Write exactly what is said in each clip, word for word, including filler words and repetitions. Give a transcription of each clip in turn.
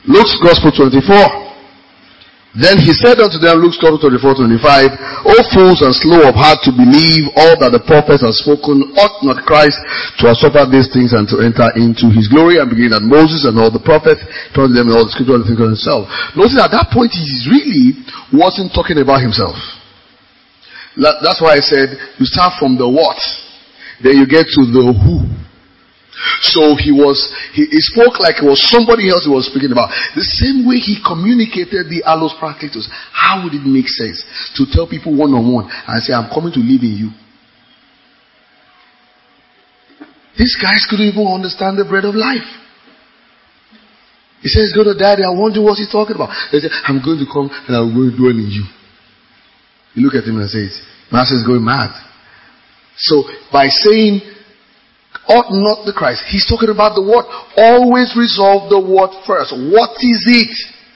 Luke's Gospel twenty-four. Then he said unto them, Luke's Gospel twenty-four, twenty-five, O fools and slow of heart to believe all that the prophets have spoken, ought not Christ to have suffered these things and to enter into his glory? And beginning at Moses and all the prophets, told them in all the scripture and think of himself. Notice at that point he really wasn't talking about himself. That's why I said you start from the what, then you get to the who. So he was, he, he spoke like it was somebody else he was speaking about. The same way he communicated the allos praktitos. How would it make sense to tell people one on one and say, I'm coming to live in you? These guys couldn't even understand the bread of life. He says he's going to die there. I wonder what he's talking about. They say, I'm going to come and I'm going to dwell in you. You look at him and say, Master is going mad. So by saying, ought not the Christ, he's talking about the what? Always resolve the what first. What is it?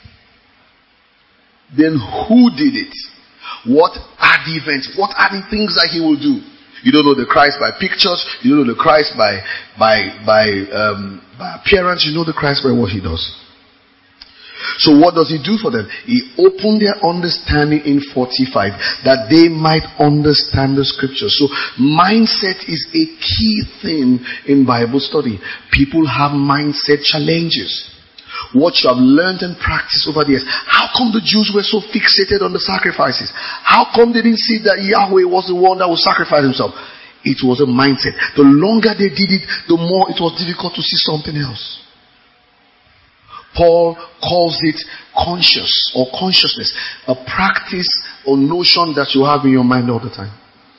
Then who did it? What are the events? What are the things that he will do? You don't know the Christ by pictures. You don't know the Christ by by by um, by appearance. You know the Christ by what he does. So what does he do for them? He opened their understanding in forty-five that they might understand the scriptures. So mindset is a key thing in Bible study. People have mindset challenges. What you have learned and practiced over the years. How come the Jews were so fixated on the sacrifices? How come they didn't see that Yahweh was the one that would sacrifice himself? It was a mindset. The longer they did it, the more it was difficult to see something else. Paul calls it conscious or consciousness, a practice or notion that you have in your mind all the time.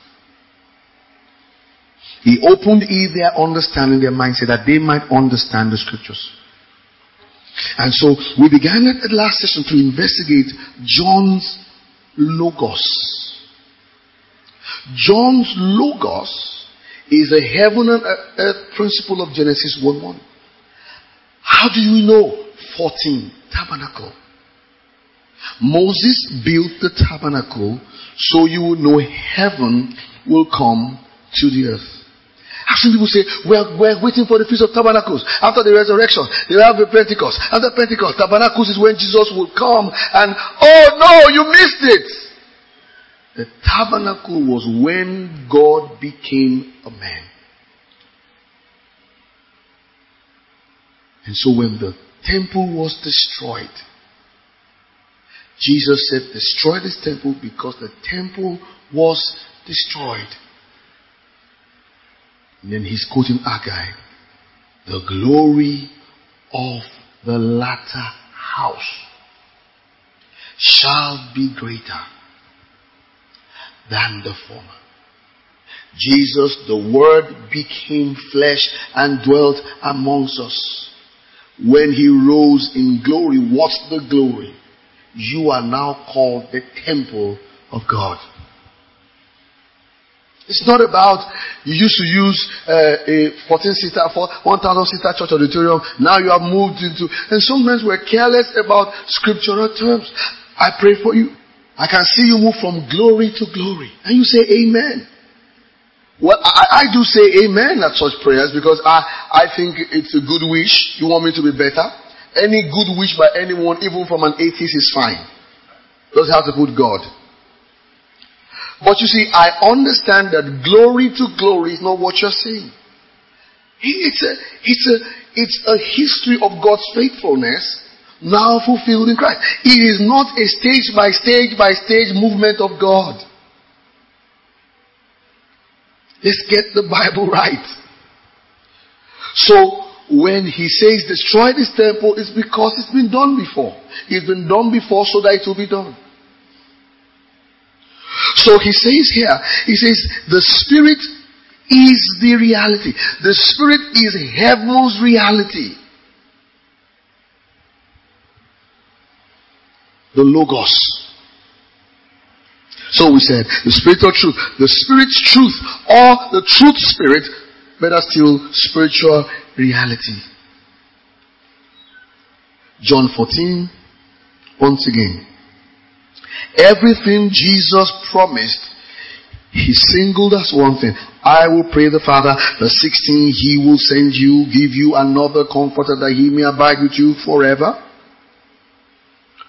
He opened their understanding, their mindset, that they might understand the scriptures. And so we began at the last session to investigate John's logos. John's logos is a heaven and earth principle of Genesis one one. How do you know? fourteen, tabernacle. Moses built the tabernacle so you will know heaven will come to the earth. I've seen people say, we're, we're waiting for the Feast of Tabernacles. After the resurrection, they have a Pentecost. After Pentecost, Tabernacles is when Jesus will come and, oh no, you missed it. The tabernacle was when God became a man. And so when the temple was destroyed, Jesus said, destroy this temple because the temple was destroyed. And then he's quoting Haggai, the glory of the latter house shall be greater than the former. Jesus, the Word, became flesh and dwelt amongst us. When he rose in glory, what's the glory? You are now called the temple of God. It's not about, you used to use uh, a fourteen seater, one thousand seater church auditorium. Now you have moved into, and sometimes we're careless about scriptural terms. I pray for you. I can see you move from glory to glory. And you say amen. Well, I, I do say amen at such prayers because I, I think it's a good wish. You want me to be better? Any good wish by anyone, even from an atheist, is fine. Doesn't have to put God. But you see, I understand that glory to glory is not what you're saying. It's a, it's a, it's a history of God's faithfulness now fulfilled in Christ. It is not a stage by stage by stage movement of God. Let's get the Bible right. So, when he says destroy this temple, it's because it's been done before. It's been done before so that it will be done. So he says here, he says the Spirit is the reality. The Spirit is heaven's reality. The Logos. So we said, the spiritual truth, the Spirit's truth, or the truth Spirit, better still, spiritual reality. John fourteen, once again. Everything Jesus promised, he singled as one thing. I will pray the Father, the sixteen, he will send you, give you another comforter that he may abide with you forever.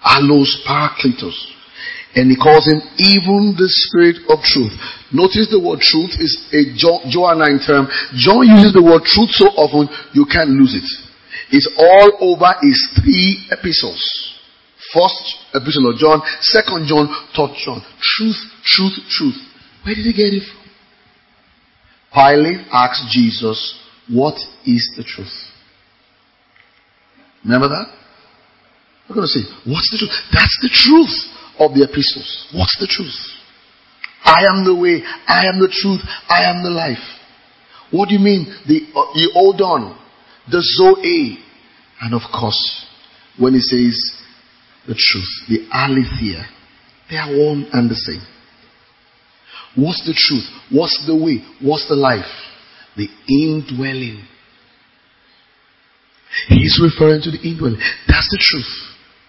Allos Parakletos. And he calls him even the Spirit of truth. Notice the word truth is a Johannine term. John uses the word truth so often you can't lose it. It's all over his three epistles. First epistle of John, second John, third John. Truth, truth, truth. Where did he get it from? Pilate asked Jesus, what is the truth? Remember that? We're going to say, what's the truth? That's the truth of the epistles. What's the truth? I am the way, I am the truth, I am the life. What do you mean? The, uh, the Odon, the Zoe, and of course, when he says the truth, the Aletheia, they are one and the same. What's the truth? What's the way? What's the life? The indwelling. He's referring to the indwelling. That's the truth.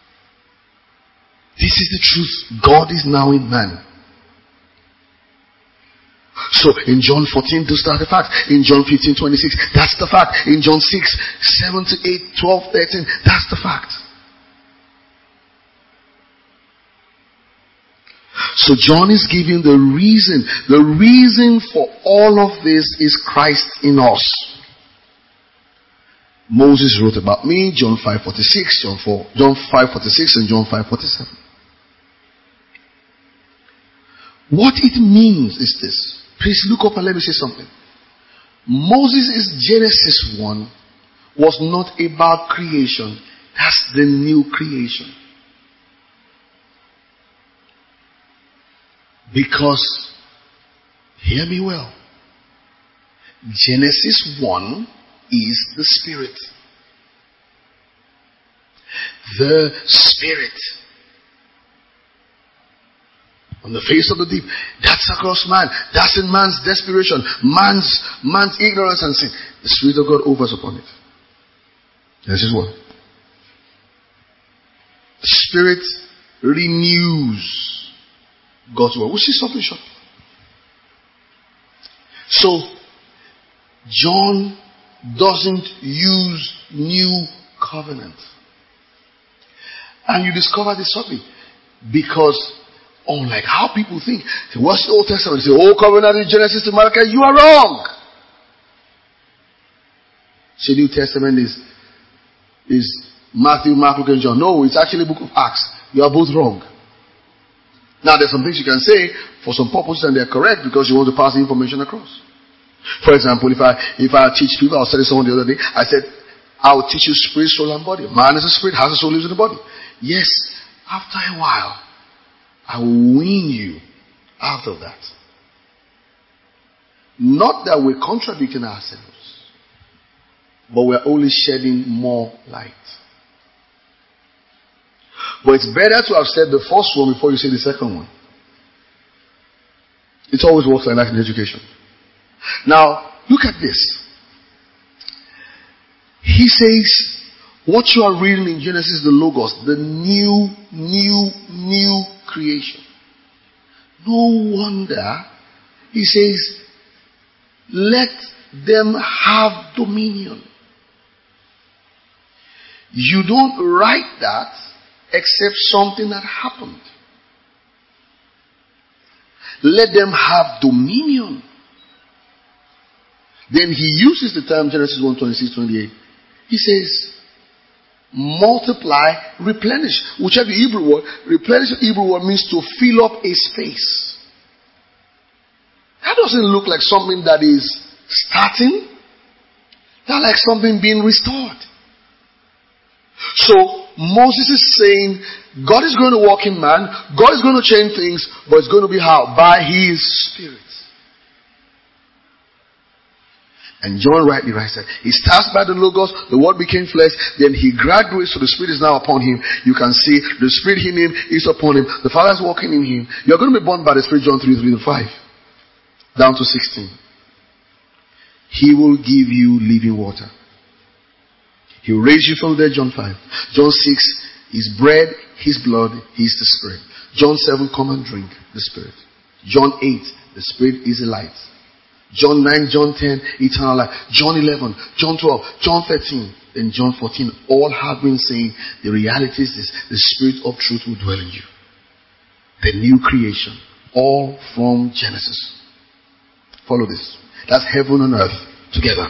This is the truth. God is now in man. So in John fourteen, those are the facts. In John fifteen, twenty-six, that's the fact. In John six, seven to eight, twelve, thirteen, that's the fact. So John is giving the reason. The reason for all of this is Christ in us. Moses wrote about me, John five forty-six, John four, John five forty-six and John five forty-seven. What it means is this. Please look up and let me say something. Moses' Genesis one was not about creation. That's the new creation. Because, hear me well, Genesis one is the Spirit. The Spirit. On the face of the deep. That's across man. That's in man's desperation. Man's, man's ignorance and sin. The Spirit of God hovers upon it. This is what. The Spirit renews God's word. We'll see something short. So, John doesn't use new covenant. And you discover this something. Because unlike how people think, what's the Old Testament? They say, Old Covenant in Genesis to Malachi. You are wrong. So New Testament is, is Matthew, Mark, Luke, and John. No, it's actually the book of Acts. You are both wrong. Now, there's some things you can say for some purposes and they're correct because you want to pass the information across. For example, if I if I teach people, I was telling someone the other day, I said, I will teach you spirit, soul, and body. Man is a spirit, has a soul, lives in the body. Yes, after a while, I will wean you out of that. Not that we're contradicting ourselves, but we're only shedding more light. But it's better to have said the first one before you say the second one. It always works like that in education. Now, look at this. He says, what you are reading in Genesis, the Logos, the new, new, new creation. No wonder he says, let them have dominion. You don't write that except something that happened. Let them have dominion. Then he uses the term Genesis one twenty-six twenty-eight. He says, multiply, replenish. Whichever Hebrew word, replenish Hebrew word means to fill up a space. That doesn't look like something that is starting. That's like something being restored. So Moses is saying, God is going to walk in man, God is going to change things, but it's going to be how? By His Spirit. And John rightly writes that he starts by the Logos, the Word became flesh, then he graduates, so the Spirit is now upon him. You can see the Spirit in him is upon him. The Father is walking in him. You're going to be born by the Spirit, John three, three to five. Down to sixteen. He will give you living water. He will raise you from there, John five. John six, His bread, His blood, He's the Spirit. John seven, come and drink the Spirit. John eight, the Spirit is a light. John nine, John ten, eternal life. John eleven, John twelve, John thirteen, in John fourteen, all have been saying the reality is this: the Spirit of truth will dwell in you. The new creation, all from Genesis. Follow this. That's heaven and earth together.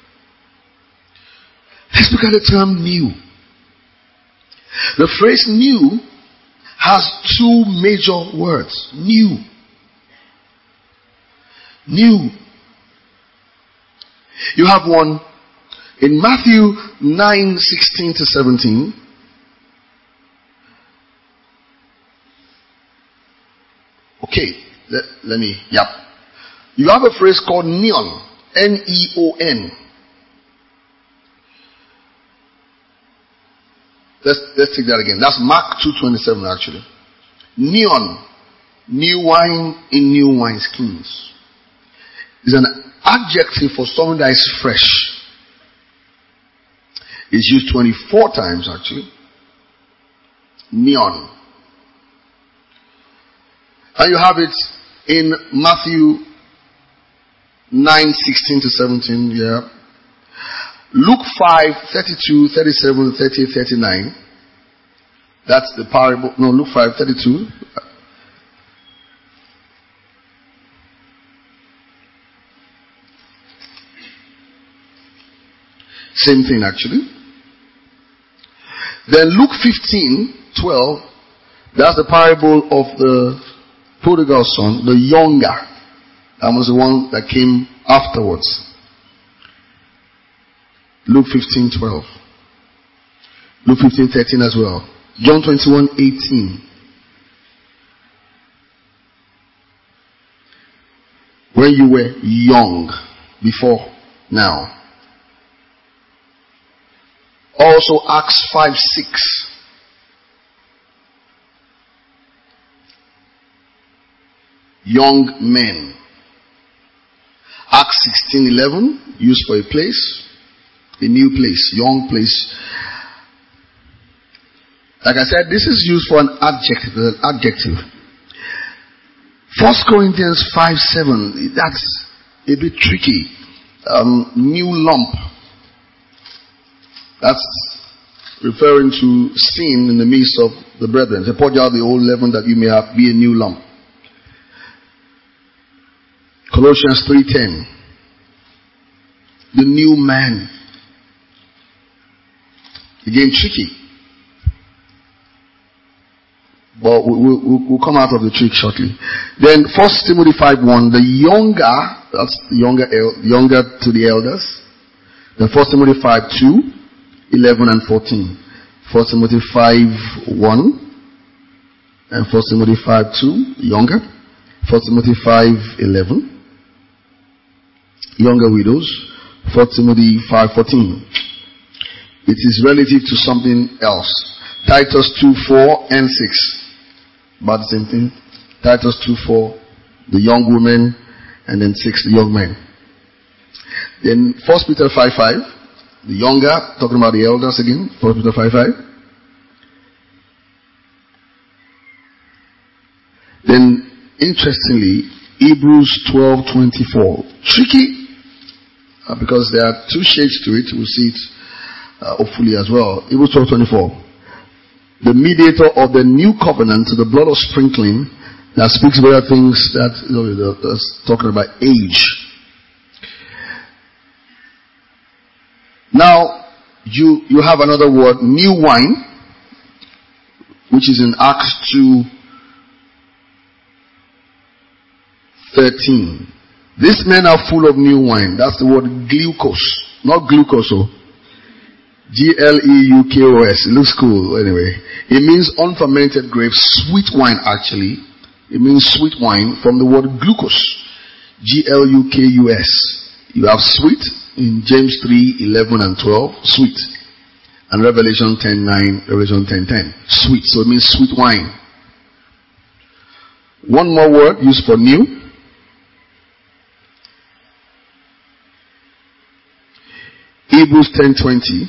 Let's look at the term new. The phrase new has two major words. New. New. You have one in Matthew nine sixteen to seventeen. Okay, let, let me, yep. You have a phrase called neon. N E O N. Let's, let's take that again. That's Mark two twenty-seven actually. Neon. New wine in new wineskins. Is an adjective for something that is fresh. It's used twenty-four times actually. Neon. And you have it in Matthew nine sixteen to seventeen. Yeah. Luke five thirty-two, thirty-seven, thirty-eight, thirty-nine. That's the parable. No, Luke five thirty-two. Same thing actually. Then Luke fifteen twelve. That's the parable of the prodigal son, the younger. That was the one that came afterwards. Luke fifteen twelve. Luke fifteen thirteen as well. John twenty-one eighteen. When you were young, before now. Also Acts five six. Young men. Acts sixteen eleven, used for a place, a new place, young place. Like I said, this is used for an adjective. An adjective. First Corinthians five seven, that's a bit tricky. Um, new lump. That's referring to sin in the midst of the brethren. Say, purge out the old leaven that you may have be a new lump. Colossians three ten. The new man. Again, tricky. But we'll, we'll, we'll come out of the trick shortly. Then First Timothy five one. The younger, that's the younger, younger to the elders. Then First Timothy five two, eleven and fourteen. First Timothy five one. And First Timothy five two, younger. First Timothy five eleven. Younger widows. First Timothy five fourteen. It is relative to something else. Titus two four and six. About the same thing. Titus two four, the young women, and then six, the young men. Then First Peter five five, the younger, talking about the elders again. First Peter five five. Then, interestingly, Hebrews twelve twenty-four. Tricky, uh, because there are two shades to it. We'll see it uh, hopefully as well. Hebrews twelve twenty-four. The mediator of the new covenant, the blood of sprinkling, that speaks about things that, you know, that's talking about age. Now, you, you have another word, new wine, which is in Acts two thirteen. These men are full of new wine. That's the word glucose. Not glucose, oh. G L E U K O S. It looks cool anyway. It means unfermented grapes, sweet wine actually. It means sweet wine from the word glucose. G L U K U S. You have sweet in James three eleven and twelve. Sweet. And Revelation ten nine, Revelation ten ten. Sweet. So it means sweet wine. One more word used for new. Hebrews ten twenty.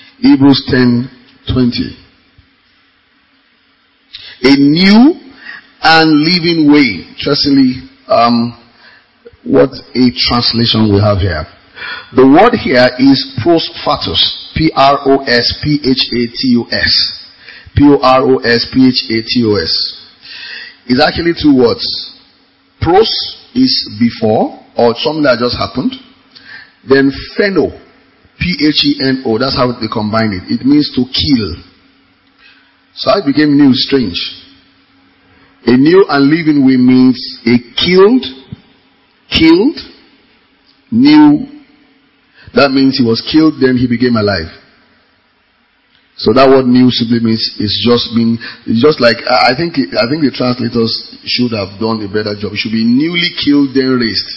Hebrews ten twenty. A new and living way. Interestingly, um, what a translation we have here. The word here is prosphatos. P R O S P H A T O S. P O R O S P H A T O S. It's actually two words. Pros is before, or something that just happened. Then pheno, P H E N O, that's how they combine it. It means to kill. So it became new, strange. A new and living way means a killed, killed, new. That means he was killed, then he became alive. So that word new simply means it's just been, it's just like, I think, I think the translators should have done a better job. It should be newly killed, then raised.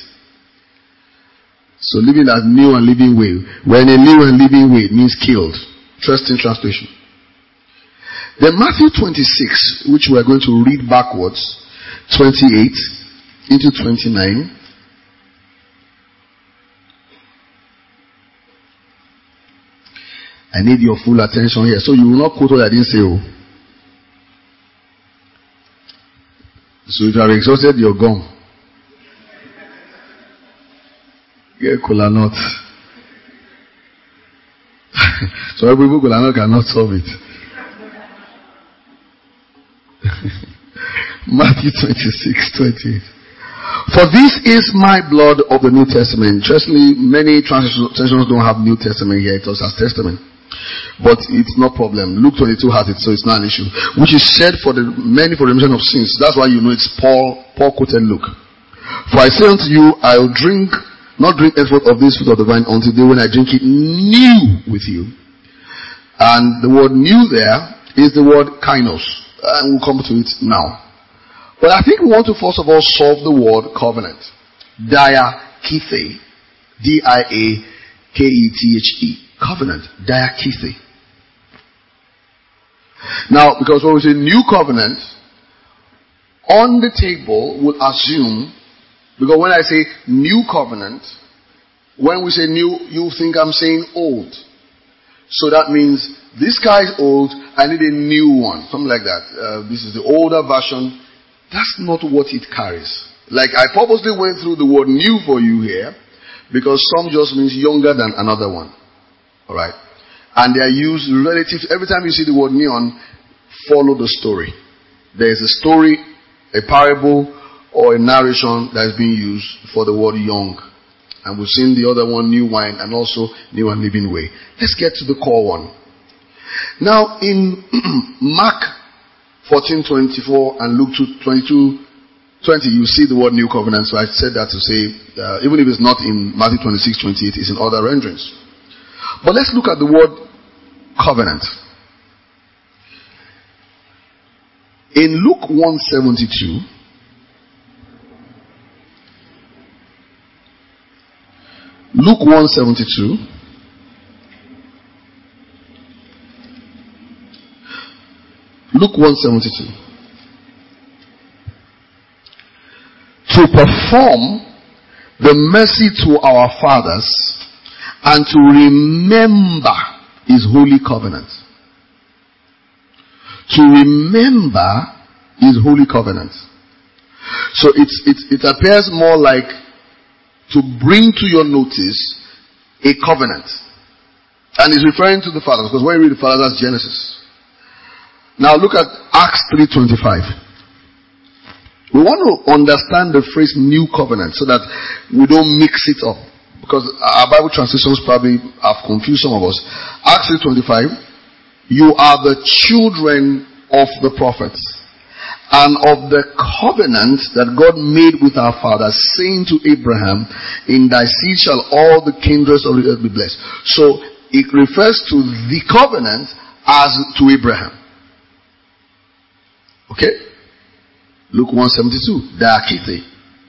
So living as new and living way. When a new and living way means killed. Interesting translation. Then Matthew twenty-six, which we are going to read backwards, twenty-eight into twenty-nine. I need your full attention here. So you will not quote what I didn't say. Oh. So if you are exhausted, you're gone. Yeah, cola nut. So every people cola nut cannot solve it. Matthew twenty-six, twenty-eight. For this is my blood of the New Testament. Interestingly, many translations don't have New Testament here. It was as Testament. But it's no problem. Luke twenty-two has it, so it's not an issue. Which is shed for the many for the remission of sins. That's why you know it's Paul, Paul quoted Luke. For I say unto you, I'll drink, not drink henceforth of this fruit of the vine until the day when I drink it new with you. And the word new there is the word kainos. And we'll come to it now. But I think we want to first of all solve the word covenant. Diakithe. D I A K E T H E. Covenant. Diakithe. Now, because when we say new covenant, on the table will assume, because when I say new covenant, when we say new, you think I'm saying old. So that means this guy is old, I need a new one. Something like that. Uh, this is the older version. That's not what it carries. Like I purposely went through the word new for you here, because some just means younger than another one. Alright? And they are used relative. Every time you see the word neon, follow the story. There is a story, a parable, or a narration that is being used for the word young. And we've seen the other one, new wine, and also new and living way. Let's get to the core one. Now, in Mark fourteen twenty-four and Luke twenty-two twenty, you see the word new covenant. So I said that to say, uh, even if it's not in Matthew twenty-six twenty-eight, it's in other renderings. But let's look at the word covenant. In Luke one seventy-two, Luke one seventy-two, Luke one seventy-two, to perform the mercy to our fathers and to remember his holy covenant. To remember his holy covenant. So it's, it's, it appears more like to bring to your notice a covenant. And it's referring to the fathers, because when you read the fathers, that's Genesis. Now look at Acts three twenty-five. We want to understand the phrase new covenant so that we don't mix it up. Because our Bible translations probably have confused some of us. Acts three twenty-five, you are the children of the prophets and of the covenant that God made with our fathers, saying to Abraham, in thy seed shall all the kindreds of the earth be blessed. So it refers to the covenant as to Abraham. Okay? Luke one seventy-two, Diakithe.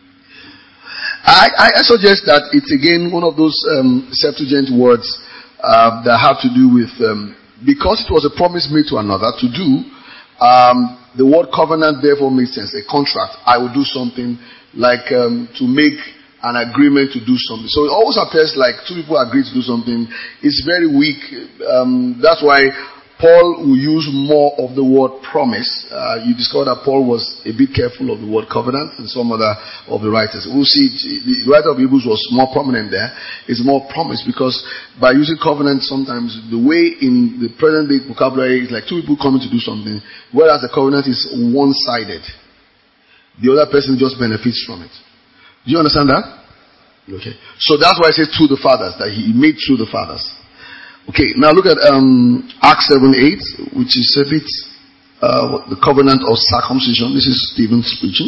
I, I suggest that it's again one of those um, Septuagint words uh, that have to do with, um, because it was a promise made to another to do, um, the word covenant therefore makes sense, a contract. I will do something like um, to make an agreement to do something. So it always appears like two people agree to do something. It's very weak. Um, that's why Paul will use more of the word promise. Uh, you discover that Paul was a bit careful of the word covenant and some other of the writers. We'll see the writer of Hebrews was more prominent there. It's more promise because by using covenant, sometimes the way in the present day vocabulary is like two people coming to do something, whereas the covenant is one-sided. The other person just benefits from it. Do you understand that? Okay. So that's why I say through the fathers, that he made through the fathers. Okay, now look at um, Acts seven eight, which is a bit uh, the covenant of circumcision. This is Stephen's preaching.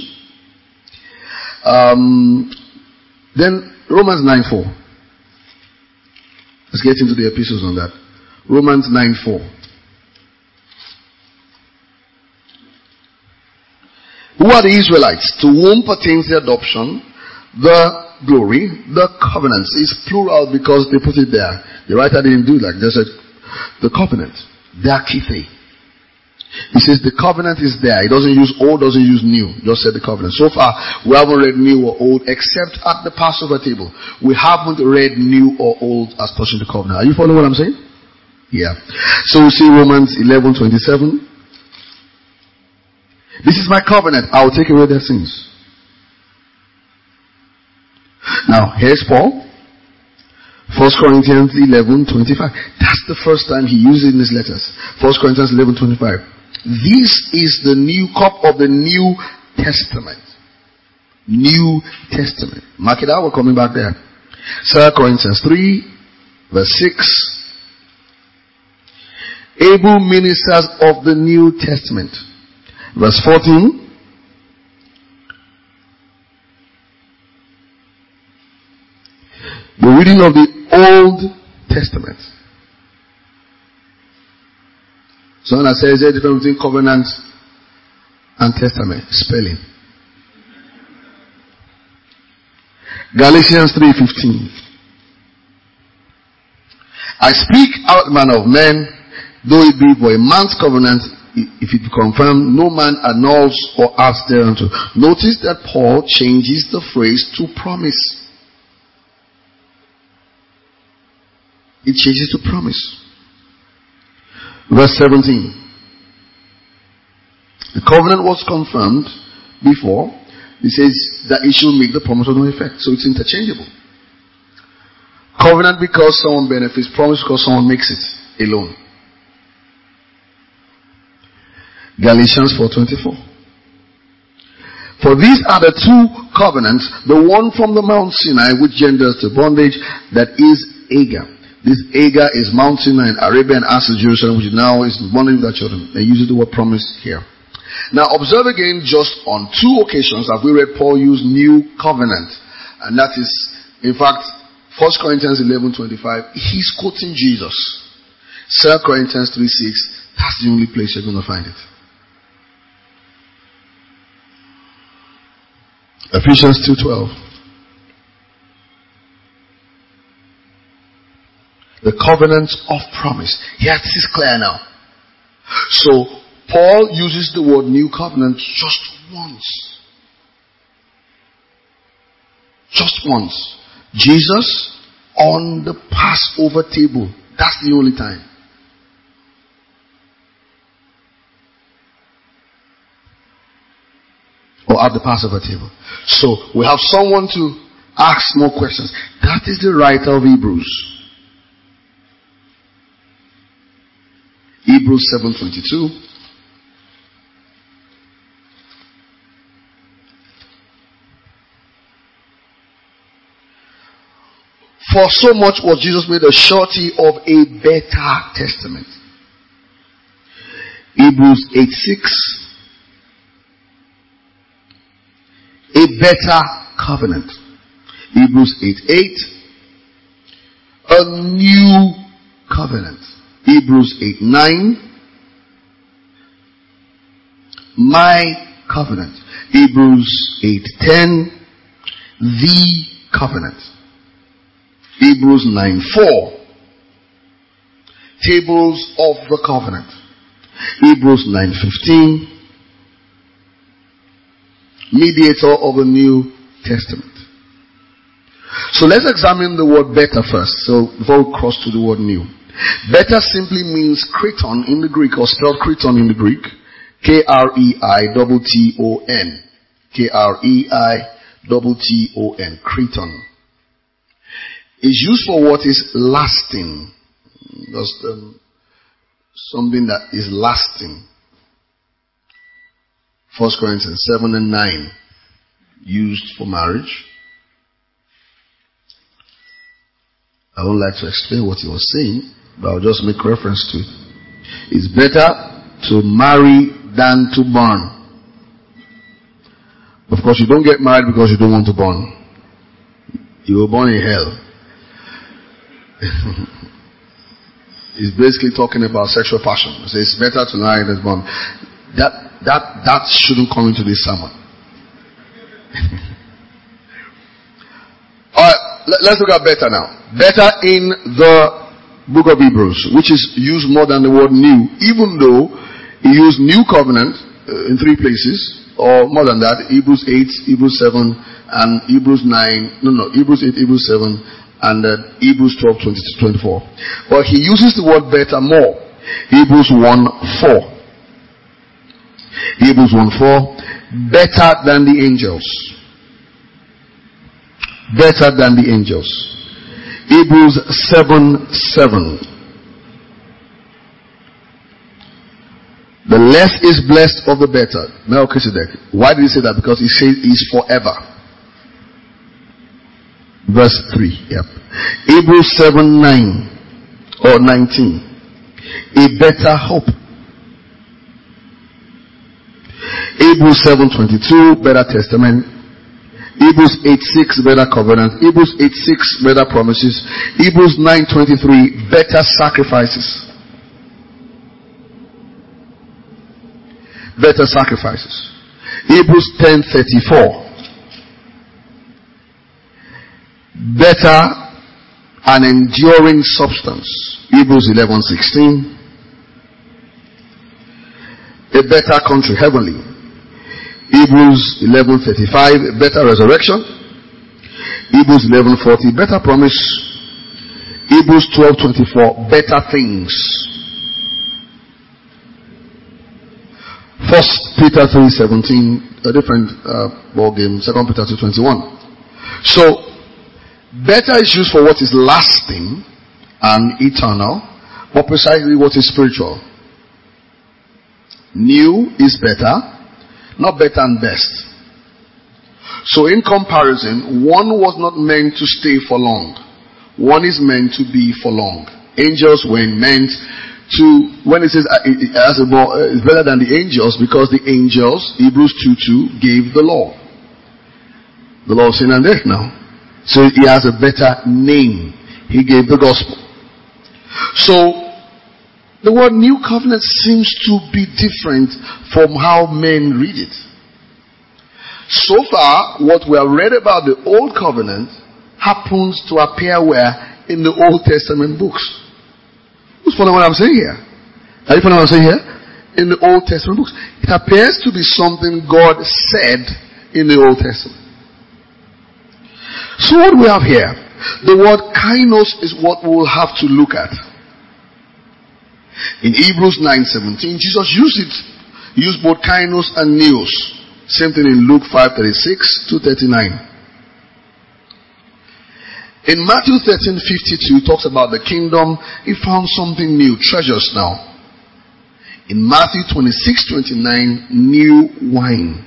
Um, then Romans nine four. Let's get into the epistles on that. Romans nine four. Who are the Israelites? To whom pertains the adoption, the glory, the covenants. Is plural because they put it there. The writer didn't do that. They said the covenant. They are kithe. He says the covenant is there. He doesn't use old, doesn't use new. Just said the covenant. So far, we haven't read new or old except at the Passover table. We haven't read new or old as touching the covenant. Are you following what I'm saying? Yeah. So we see Romans eleven twenty-seven. This is my covenant. I will take away their sins. Now, here's Paul. First Corinthians eleven twenty-five. That's the first time he uses it in his letters. First Corinthians eleven twenty-five. This is the new cup of the New Testament. New Testament. Mark it out. We're coming back there. Second Corinthians three, verse six. Able ministers of the New Testament. Verse fourteen. The reading of the Old Testament. Someone says there's a difference between covenant and testament. Spelling. Galatians three fifteen. I speak out manner of men, though it be for a man's covenant, if it be confirmed, no man annuls or adds thereunto. Notice that Paul changes the phrase to promise. It changes to promise. Verse seventeen. The covenant was confirmed before. It says that it should make the promise of no effect. So it's interchangeable. Covenant because someone benefits, promise because someone makes it alone. Galatians four twenty-four. For these are the two covenants, the one from the Mount Sinai which genders to bondage, that is Agar. This Agar is Mount Sinai in Arabia and as is Jerusalem, which now is bondage with their children. They use the word promise here. Now observe again, just on two occasions have we read Paul use new covenant. And that is, in fact, First Corinthians eleven twenty-five, he's quoting Jesus. Second Corinthians three six, that's the only place you're going to find it. Ephesians two twelve. The covenant of promise. Yeah, this is clear now. So, Paul uses the word new covenant just once. Just once. Jesus on the Passover table. That's the only time. Or at the Passover table. So, we have someone to ask more questions. That is the writer of Hebrews. Hebrews seven twenty-two. For so much was Jesus made a surety of a better testament. Hebrews eight six. A better covenant. Hebrews eight eight. A new covenant. Hebrews eight nine. My covenant. Hebrews eight ten. The covenant. Hebrews nine four. Tables of the covenant. Hebrews nine fifteen. Mediator of the New Testament. So let's examine the word better first. So before we cross to the word new. Better simply means Kreton in the Greek, or spelled Kreton in the Greek. K R E I T T O N. K R E I T T O N. Kreton. Is used for what is lasting. Just um, something that is lasting. First Corinthians seven and nine. Used for marriage. I don't like to explain what he was saying, but I'll just make reference to it. It's better to marry than to burn. Of course, you don't get married because you don't want to burn. You were born in hell. It's basically talking about sexual passion. So it's better to marry than to burn. That that that shouldn't come into this sermon. All right, let's look at better now. Better in the book of Hebrews, which is used more than the word new, even though he used new covenant uh, in three places, or more than that, Hebrews eight, Hebrews seven, and Hebrews nine, no, no, Hebrews eight, Hebrews seven, and uh, Hebrews twelve, twenty to twenty-four. But he uses the word better more. Hebrews one, four. Hebrews one, four. Better than the angels. Better than the angels. Hebrews seven, seven. The less is blessed of the better. Melchizedek. Why did he say that? Because he says he's forever. Verse three. Yep. Hebrews seven, nine or nineteen. A better hope. Hebrews seven, twenty-two. Better testament. Hebrews eight, six. Better covenant. Hebrews eight, six. Better promises. Hebrews nine, twenty-three. Better sacrifices. Better sacrifices. Hebrews ten, thirty-four. Better and enduring substance. Hebrews eleven, sixteen. A better country, heavenly. Hebrews eleven, thirty-five. Better resurrection. Hebrews eleven, forty. Better promise. Hebrews twelve, twenty-four. Better things. First Peter three, seventeen. A different uh, ball game. Second Peter two, twenty-one. So, better is used for what is lasting and eternal, but precisely what is spiritual. New is better, not better and best. So in comparison, one was not meant to stay for long. One is meant to be for long. Angels were meant to, when it says uh, it, it has a more, uh, it's better than the angels, because the angels, Hebrews two, two, gave the law. The law of sin and death now. So he has a better name. He gave the gospel. So, the word new covenant seems to be different from how men read it. So far, what we have read about the old covenant happens to appear where? In the Old Testament books. Who's following what I'm saying here? Are you following what I'm saying here? In the Old Testament books. It appears to be something God said in the Old Testament. So what we have here, the word kainos is what we will have to look at. In Hebrews nine, seventeen, Jesus used it, used both kainos and neos. Same thing in Luke five, thirty-six to thirty-nine. In Matthew thirteen, fifty-two, he talks about the kingdom. He found something new, treasures now. In Matthew twenty-six, twenty-nine, new wine.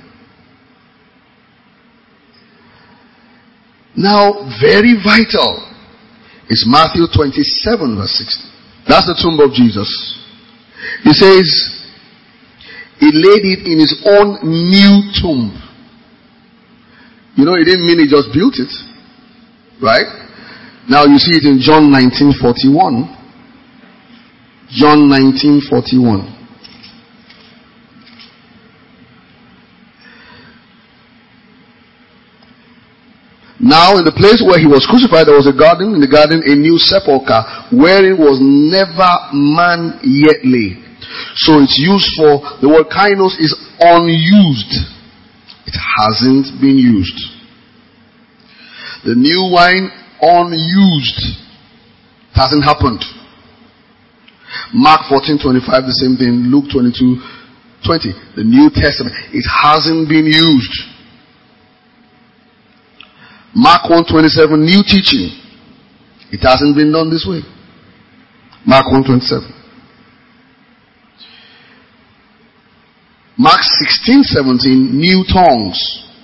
Now, very vital is Matthew twenty-seven, verse sixty. That's the tomb of Jesus. He says, he laid it in his own new tomb. You know, he didn't mean he just built it. Right? Now you see it in John nineteen forty-one. John nineteen forty-one. Now in the place where he was crucified, there was a garden, in the garden a new sepulchre, wherein was never man yet laid. So it's used for, the word kainos is unused. It hasn't been used. The new wine, unused. It hasn't happened. Mark fourteen twenty-five, the same thing. Luke twenty-two twenty. The New Testament. It hasn't been used. Mark one twenty-seven, new teaching. It hasn't been done this way. Mark one twenty-seven. Mark sixteen seventeen, new tongues.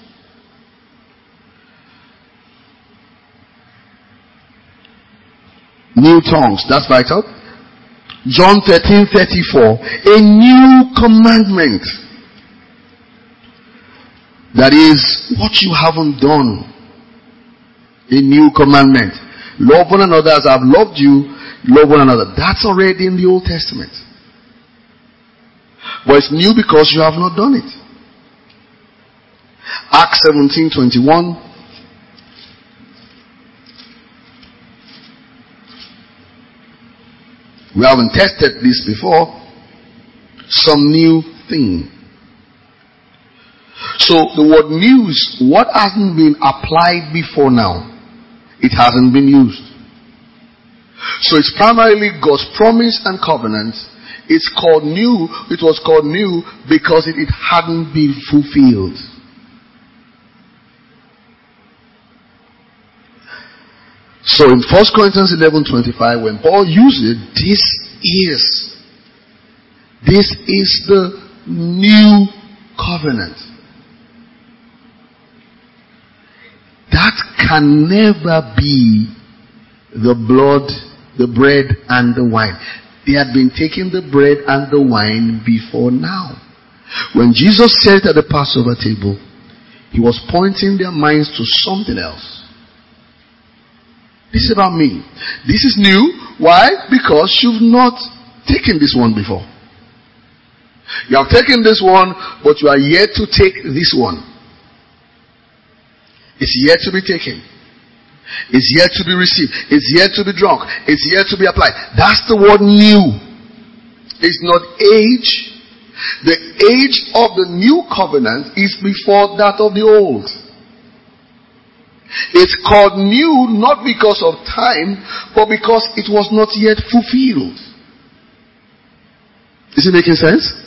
New tongues. That's vital. John thirteen thirty-four, a new commandment. That is what you haven't done. A new commandment. Love one another as I've loved you. Love one another. That's already in the Old Testament. But it's new because you have not done it. Acts seventeen twenty-one. We haven't tested this before. Some new thing. So the word new is what hasn't been applied before now. It hasn't been used. So it's primarily God's promise and covenant. It's called new. It was called new because it, it hadn't been fulfilled. So in First Corinthians eleven twenty-five, when Paul used it, this is this is the new covenant. That can never be the blood, the bread, and the wine. They had been taking the bread and the wine before now. When Jesus sat at the Passover table, he was pointing their minds to something else. This is about me. This is new. Why? Because you've not taken this one before. You have taken this one, but you are yet to take this one. It's yet to be taken. It's yet to be received. It's yet to be drunk. It's yet to be applied. That's the word new. It's not age. The age of the new covenant is before that of the old. It's called new not because of time, but because it was not yet fulfilled. Is it making sense?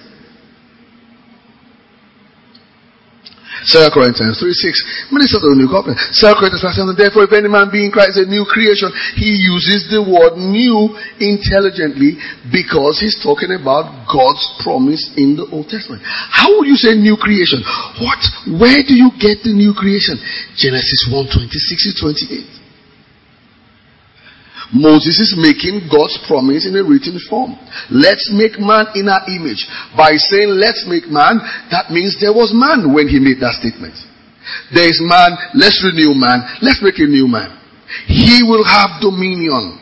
Second Corinthians three six. Ministers of the new covenant. Second Corinthians five seven. Therefore, if any man be in Christ a new creation, he uses the word new intelligently because he's talking about God's promise in the Old Testament. How would you say new creation? What? Where do you get the new creation? Genesis one twenty-six to twenty-eight. Moses is making God's promise in a written form. Let's make man in our image. By saying let's make man, that means there was man when he made that statement. There is man, let's renew man, let's make a new man. He will have dominion.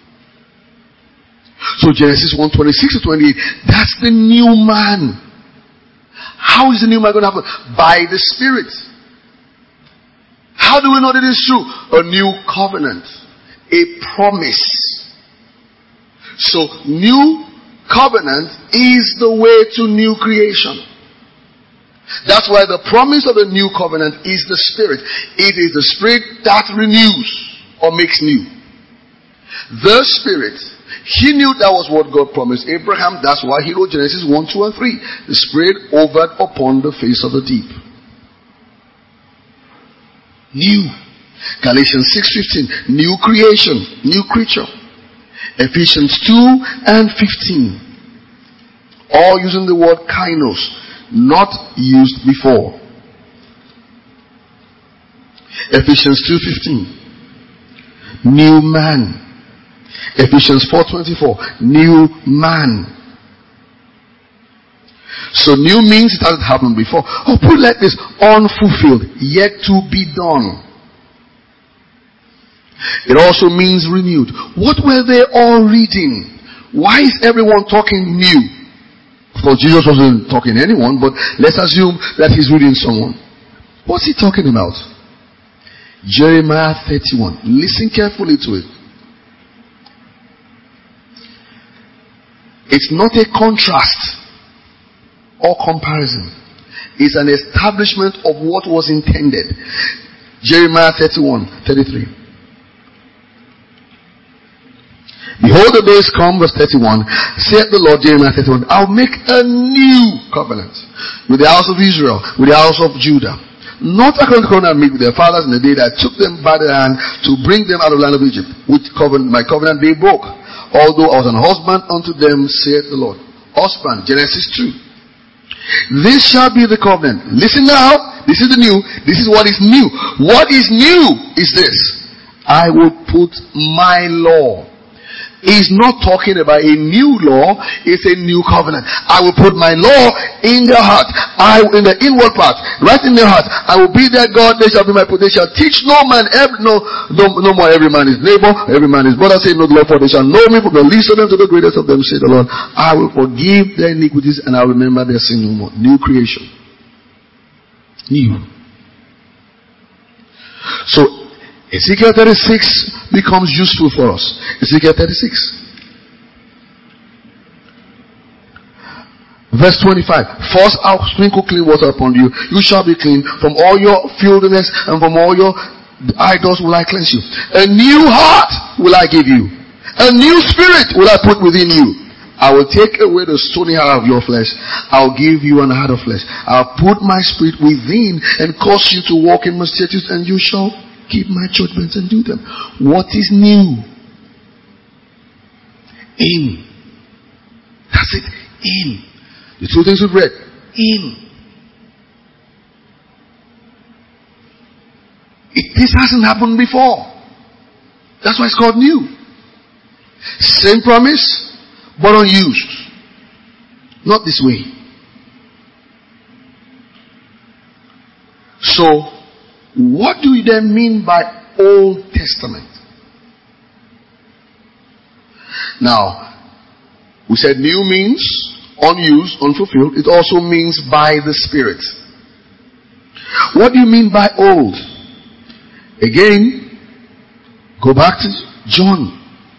So Genesis one twenty-six to twenty-eight, that's the new man. How is the new man going to happen? By the Spirit. How do we know that it's true? A new covenant. A promise. So, new covenant is the way to new creation. That's why the promise of the new covenant is the Spirit. It is the Spirit that renews or makes new. The Spirit. He knew that was what God promised Abraham. That's why he wrote Genesis one, two, and three. The Spirit hovered upon the face of the deep. New. Galatians six fifteen, new creation, new creature. Ephesians two and fifteen, all using the word kainos, not used before. Ephesians two fifteen, new man. Ephesians four twenty-four, new man. So new means it hasn't happened before. Oh, put it like this, unfulfilled, yet to be done. It also means renewed. What were they all reading? Why is everyone talking new? Of course, Jesus wasn't talking to anyone, but let's assume that he's reading someone. What's he talking about? Jeremiah thirty-one. Listen carefully to it. It's not a contrast or comparison. It's an establishment of what was intended. Jeremiah thirty-one, thirty-three. Behold, the days come, verse thirty-one, saith the Lord, Jeremiah thirty-one, I'll make a new covenant with the house of Israel, with the house of Judah. Not according to the covenant I made with their fathers in the day that I took them by the hand to bring them out of the land of Egypt, which covenant, my covenant they broke. Although I was an husband unto them, saith the Lord. Husband, Genesis two. This shall be the covenant. Listen now, this is the new, this is what is new. What is new is this. I will put my law. He's not talking about a new law, it's a new covenant. I will put my law in their heart, I in the inward part, right in their heart. I will be their God, they shall be my people. They shall teach no man, every, no, no, no more every man is neighbor, every man is brother, say no the Lord, for they shall know me from the least of them to the greatest of them, say the Lord. I will forgive their iniquities and I will remember their sin no more. New creation. New. So, Ezekiel thirty-six becomes useful for us. Ezekiel thirty-six. Verse twenty-five. First I'll sprinkle clean water upon you. You shall be clean. From all your filthiness and from all your idols will I cleanse you. A new heart will I give you. A new spirit will I put within you. I will take away the stony heart of your flesh. I'll give you an heart of flesh. I'll put my spirit within and cause you to walk in my statutes, and you shall keep my judgments and do them. What is new? In. That's it. In. The two things we've read. In. It, this hasn't happened before. That's why it's called new. Same promise, but unused. Not this way. So, what do we then mean by Old Testament? Now, we said new means unused, unfulfilled. It also means by the Spirit. What do you mean by old? Again, go back to John.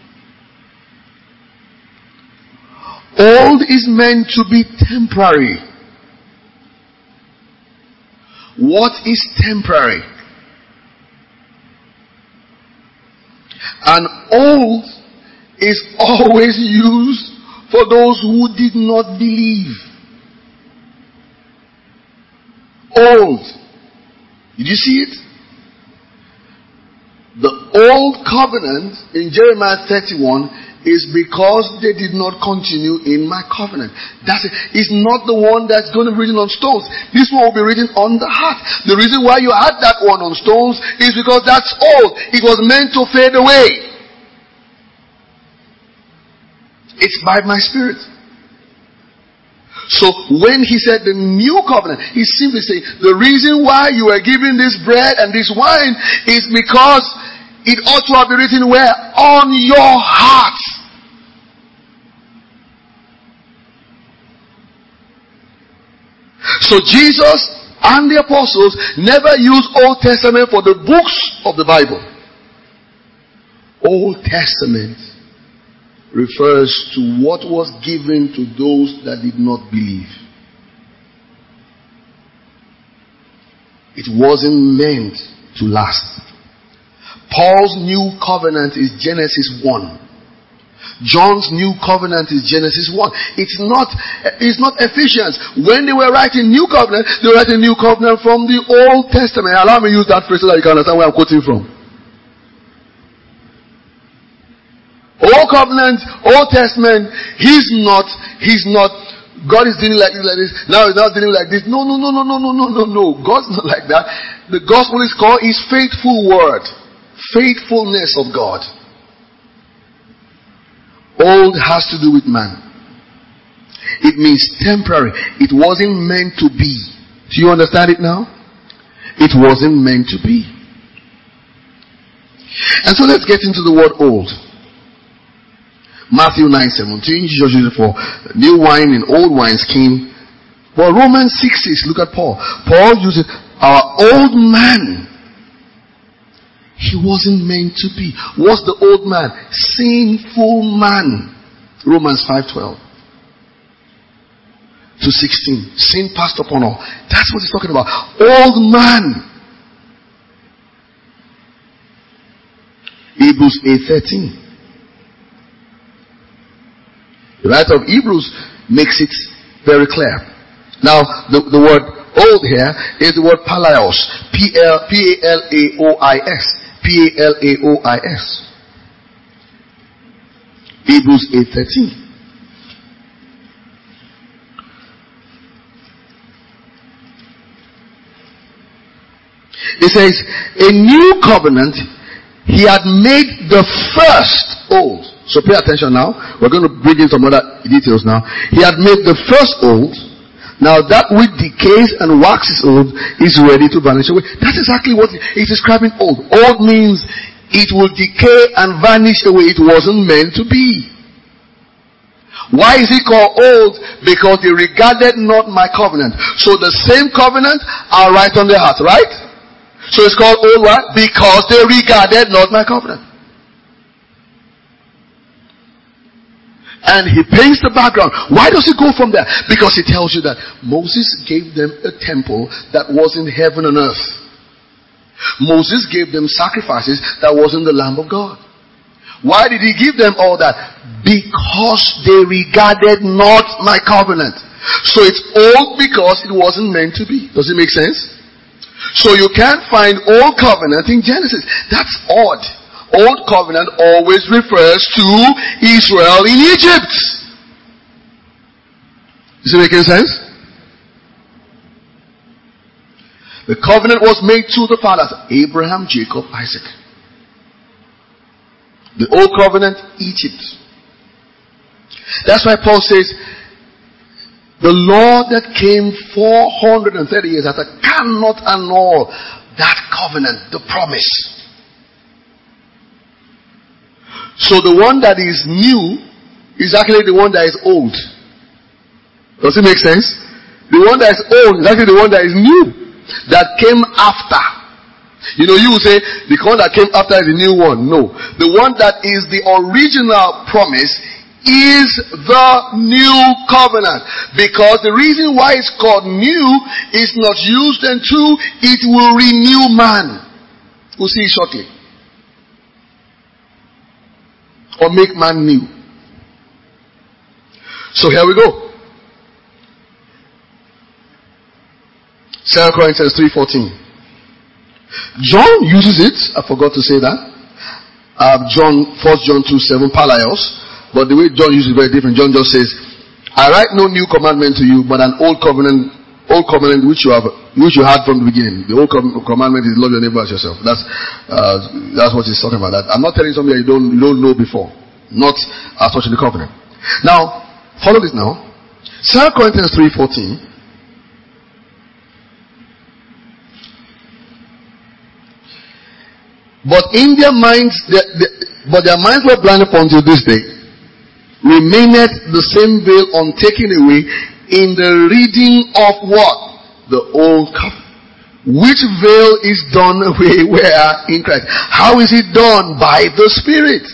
Old is meant to be temporary. What is temporary? And old is always used for those who did not believe. Old. Did you see it? The old covenant in Jeremiah thirty-one is because they did not continue in my covenant. That's it. It's not the one that's going to be written on stones. This one will be written on the heart. The reason why you had that one on stones is because that's old. It was meant to fade away. It's by my spirit. So when he said the new covenant, he's simply saying the reason why you are giving this bread and this wine is because it ought to have been written where? On your heart. So Jesus and the apostles never used Old Testament for the books of the Bible. Old Testament refers to what was given to those that did not believe. It wasn't meant to last. Paul's new covenant is Genesis one. John's new covenant is Genesis one. It's not, it's not Ephesians. When they were writing new covenant, they were writing new covenant from the Old Testament. Allow me to use that phrase so that you can understand where I'm quoting from. Old covenant, Old Testament, he's not, he's not, God is dealing like this, like this. Now he's not dealing like this. No, no, no, no, no, no, no, no, no. God's not like that. The gospel is called his faithful word. Faithfulness of God. Old has to do with man. It means temporary. It wasn't meant to be. Do you understand it now? It wasn't meant to be. And so let's get into the word old. Matthew nine seventeen, Jesus used it for new wine and old wineskin. But Romans six six, look at Paul. Paul uses our old man. He wasn't meant to be. What's the old man? Sinful man. Romans five twelve to sixteen. Sin passed upon all. That's what he's talking about. Old man. Hebrews eight thirteen. The writer of Hebrews makes it very clear. Now, the, the word old here is the word palaios. P L P A L A O I S. P A L A O I S. Hebrews eight thirteen. It says, a new covenant he had made the first old. So pay attention now. We're going to bring in some other details now. He had made the first old. Now that which decays and waxes old is ready to vanish away. That's exactly what it's describing old. Old means it will decay and vanish away. It wasn't meant to be. Why is it called old? Because they regarded not my covenant. So the same covenant are right on their heart, right? So it's called old what? Because they regarded not my covenant. And he paints the background. Why does he go from there? Because he tells you that Moses gave them a temple that was in heaven and earth. Moses gave them sacrifices that was in the Lamb of God. Why did he give them all that? Because they regarded not my covenant. So it's old because it wasn't meant to be. Does it make sense? So you can't find old covenant in Genesis. That's odd. Old covenant always refers to Israel in Egypt. Is it making sense? The covenant was made to the fathers, Abraham, Jacob, Isaac. The old covenant, Egypt. That's why Paul says, the law that came four hundred thirty years after cannot annul that covenant, the promise. So the one that is new is actually the one that is old. Does it make sense? The one that is old is actually the one that is new. That came after. You know, you will say, the one that came after is the new one. No. The one that is the original promise is the new covenant. Because the reason why it's called new is not used until it will renew man. We'll see it shortly. Or make man new. So here we go. Second Corinthians three fourteen. John uses it. I forgot to say that. Uh, John, First John two seven, palaios. But the way John uses it is very different. John just says, I write no new commandment to you, but an old covenant, old covenant which you have, which you had from the beginning. The old com- commandment is love your neighbor as yourself. That's, uh, that's what he's talking about. That I'm not telling you something that you don't, you don't know before. Not as such in the covenant. Now, follow this now. Second Corinthians three fourteen. But in their minds, they, they, but their minds were blinded until this day. Remaineth the same veil untaken away in the reading of what? The old covenant. Which veil is done away where? In Christ. How is it done? By the Spirit.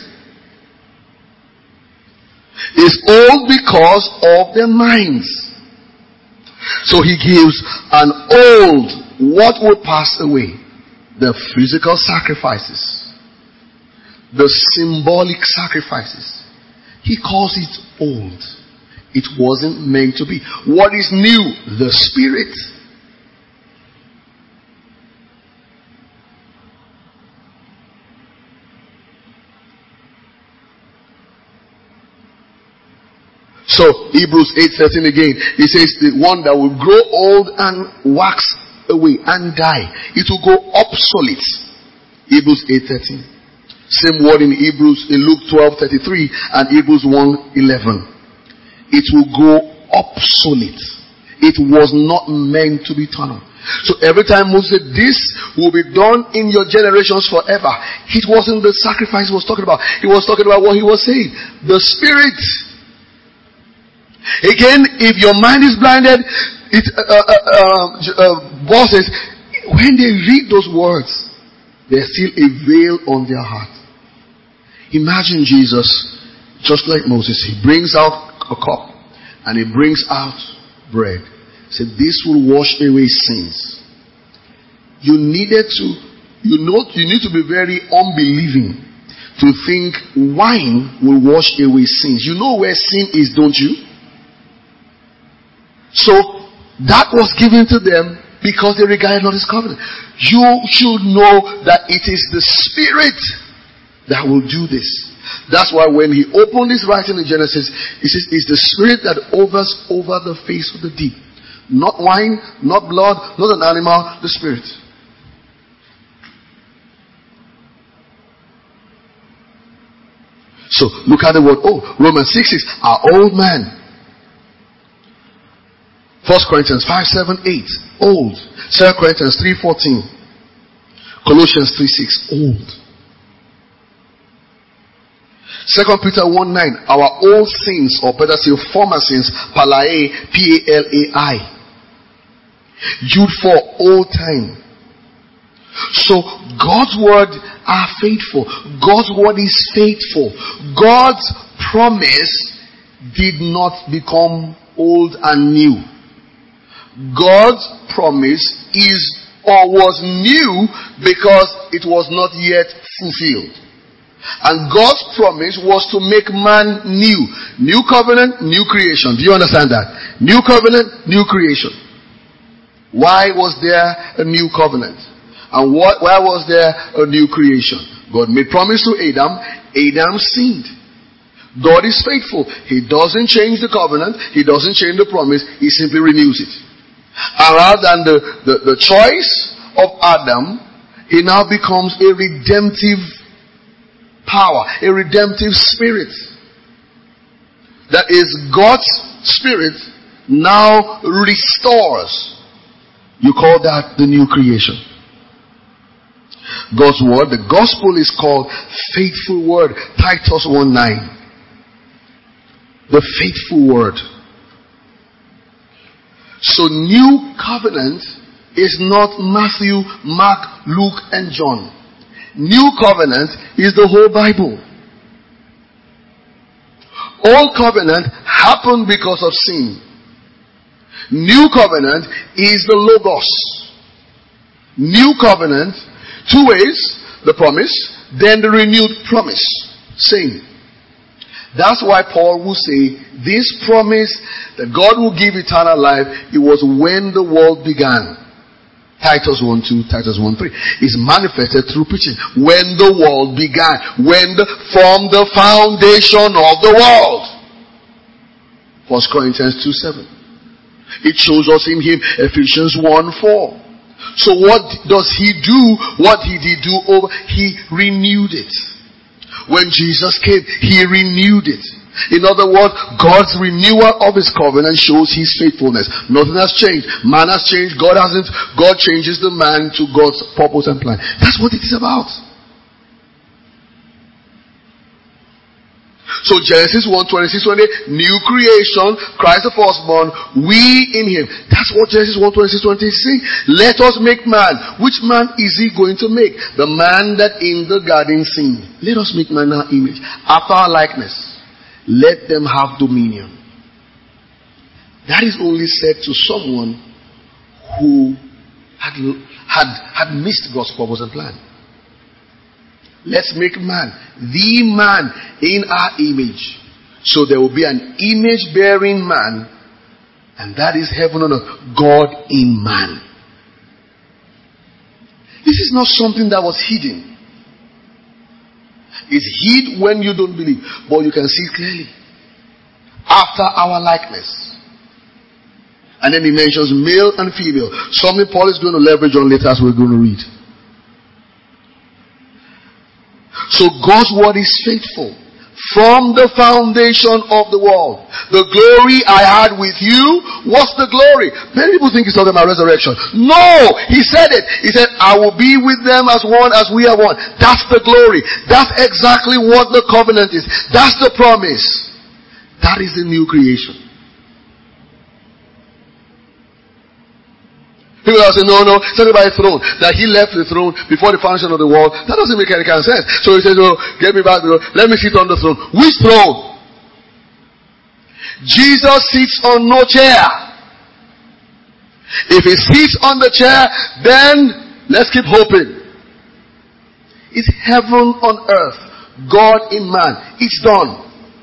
It's old because of their minds. So he gives an old, what will pass away? The physical sacrifices. The symbolic sacrifices. He calls it old. It wasn't meant to be. What is new? The Spirit. So Hebrews eight thirteen again. It says the one that will grow old and wax away and die. It will go obsolete. Hebrews eight thirteen. Same word in Hebrews, in Luke twelve thirty-three and Hebrews one eleven. It will go obsolete. It was not meant to be turned on. So every time Moses said, this will be done in your generations forever. It wasn't the sacrifice he was talking about. He was talking about what he was saying. The Spirit. Again, if your mind is blinded, it, uh, uh, uh, uh, Paul says, when they read those words, there's still a veil on their heart. Imagine Jesus, just like Moses, he brings out a cup and he brings out bread. He said, this will wash away sins. You needed to, you know, you need to be very unbelieving to think wine will wash away sins. You know where sin is, don't you? So, that was given to them because they regarded not his covenant. You should know that it is the Spirit that will do this. That's why when he opened this writing in Genesis, he says, it's the Spirit that hovers over the face of the deep. Not wine, not blood, not an animal, the Spirit. So, look at the word, oh, Romans six six, our old man. First Corinthians five, seven, eight, old. Second Corinthians three, fourteen. Colossians three, six, old. Second Peter one, nine, our old sins, or better say former sins, Palai, P A L A I. Jude four, old time. So God's word are faithful. God's word is faithful. God's promise did not become old and new. God's promise is or was new because it was not yet fulfilled. And God's promise was to make man new. New covenant, new creation. Do you understand that? New covenant, new creation. Why was there a new covenant? And what, why was there a new creation? God made promise to Adam. Adam sinned. God is faithful. He doesn't change the covenant. He doesn't change the promise. He simply renews it. And rather than the, the, the choice of Adam, he now becomes a redemptive power, a redemptive spirit. That is, God's spirit now restores. You call that the new creation. God's word, the gospel is called faithful word. Titus one nine. The faithful word. So new covenant is not Matthew, Mark, Luke, and John. New covenant is the whole Bible. Old covenant happened because of sin. New covenant is the Logos. New covenant, two ways, the promise, then the renewed promise. Same. That's why Paul will say, this promise that God will give eternal life, it was when the world began. Titus one two, Titus one three. Is manifested through preaching. When the world began. When the, from the foundation of the world. First Corinthians two seven. It shows us in him, Ephesians one four. So what does he do? What did he do over? He renewed it. When Jesus came, he renewed it. In other words, God's renewal of his covenant shows his faithfulness. Nothing has changed. Man has changed. God hasn't. God changes the man to God's purpose and plan. That's what it is about. So Genesis one, twenty-six, twenty-eight, new creation, Christ the firstborn, we in him. That's what Genesis one, twenty-six, twenty-six. Let us make man. Which man is he going to make? The man that in the garden sinned. Let us make man our image, after our likeness. Let them have dominion. That is only said to someone who had, had, had missed God's purpose and plan. Let's make man, the man in our image. So there will be an image bearing man, and that is heaven on earth, God in man. This is not something that was hidden. It's hid when you don't believe, but you can see it clearly. After our likeness. And then he mentions male and female. Something Paul is going to leverage on later as we're going to read. So God's word is faithful. From the foundation of the world. The glory I had with you, what's the glory? Many people think he's talking about resurrection. No! He said it. He said, I will be with them as one as we are one. That's the glory. That's exactly what the covenant is. That's the promise. That is the new creation. People are saying, no, no, it's not about the throne. That he left the throne before the foundation of the world. That doesn't make any kind of sense. So he says, oh, get me back. Let me sit on the throne. Which throne? Jesus sits on no chair. If he sits on the chair, then let's keep hoping. It's heaven on earth. God in man. It's done.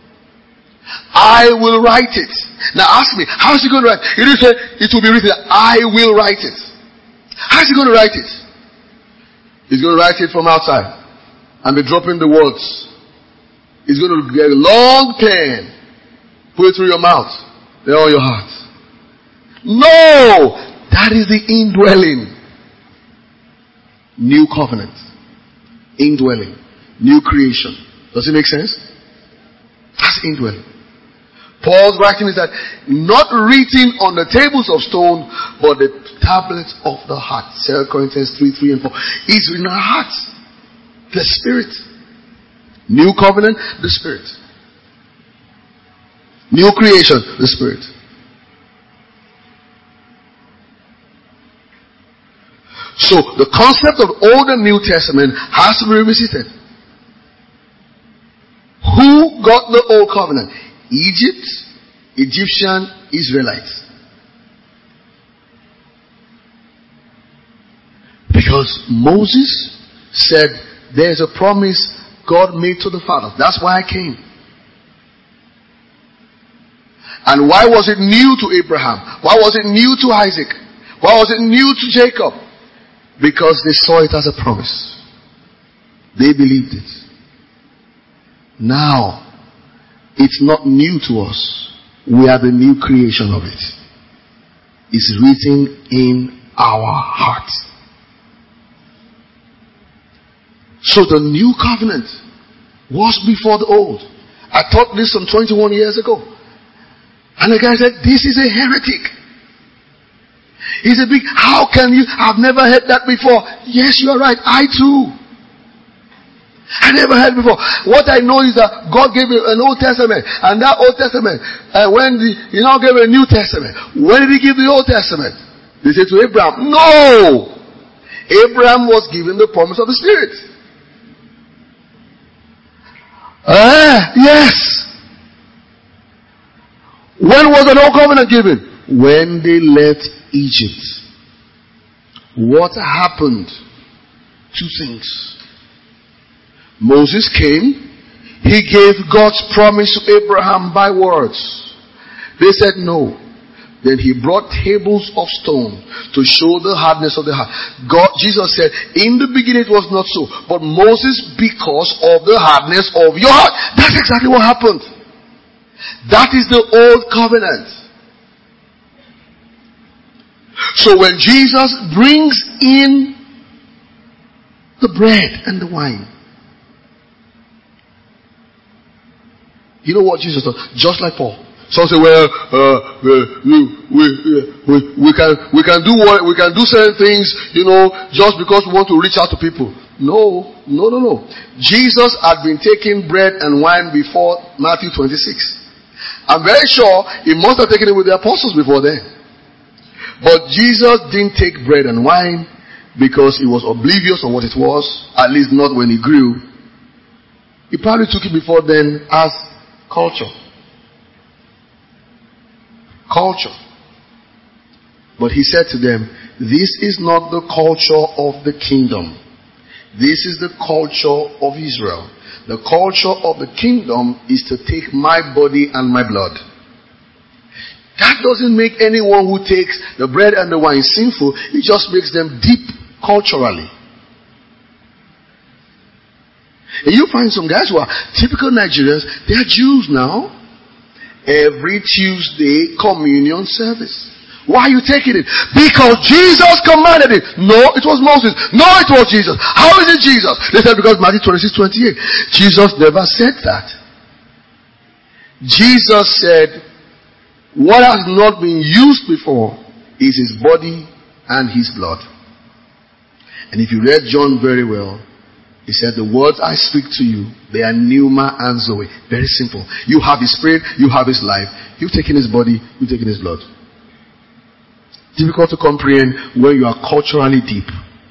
I will write it. Now ask me, how is he going to write? He didn't say it will be written. I will write it. How is he going to write it? He's going to write it from outside and be dropping the words. He's going to get a long pen, put it through your mouth, then on your heart. No! That is the indwelling. New covenant. Indwelling. New creation. Does it make sense? That's indwelling. Paul's writing is that not written on the tables of stone, but the tablets of the heart. Second Corinthians three, three and four. It's in our hearts. The Spirit. New covenant, the Spirit. New creation, the Spirit. So the concept of Old and New Testament has to be revisited. Who got the Old Covenant? Egypt, Egyptian, Israelites. Because Moses said there's a promise God made to the fathers. That's why I came. And why was it new to Abraham? Why was it new to Isaac? Why was it new to Jacob? Because they saw it as a promise. They believed it. Now, it's not new to us. We are the new creation of it. It's written in our heart. So the new covenant was before the old. I taught this some twenty-one years ago. And the guy said, this is a heretic. He said, how can you? I've never heard that before. Yes, you are right. I too. I never heard before. What I know is that God gave an Old Testament, and that Old Testament, uh, when the, He now gave a New Testament. When did He give the Old Testament? They said to Abraham, no! Abraham was given the promise of the Spirit. Ah, yes. When was the Old Covenant given? When they left Egypt. What happened? Two things. Moses came. He gave God's promise to Abraham by words. They said no. Then he brought tables of stone to show the hardness of the heart. God, Jesus said, in the beginning it was not so. But Moses, because of the hardness of your heart. That's exactly what happened. That is the old covenant. So when Jesus brings in the bread and the wine, you know what Jesus does? Just like Paul. Some say, well, uh, we, we, we, we can, we can do what, we can do certain things, you know, just because we want to reach out to people. No, no, no, no. Jesus had been taking bread and wine before Matthew twenty-six. I'm very sure he must have taken it with the apostles before then. But Jesus didn't take bread and wine because he was oblivious of what it was, at least not when he grew. He probably took it before then as culture. Culture. But he said to them, this is not the culture of the kingdom. This is the culture of Israel. The culture of the kingdom is to take my body and my blood. That doesn't make anyone who takes the bread and the wine sinful. It just makes them deep culturally. And you find some guys who are typical Nigerians. They are Jews now. Every Tuesday communion service. Why are you taking it? Because Jesus commanded it. No, it was Moses. No, it was Jesus. How is it Jesus? They said because Matthew twenty-six, twenty-eight. Jesus never said that. Jesus said, what has not been used before is his body and his blood. And if you read John very well, he said, the words I speak to you, they are pneuma and zoe. Very simple. You have his spirit, you have his life. You've taken his body, you've taken his blood. Difficult to comprehend when you are culturally deep.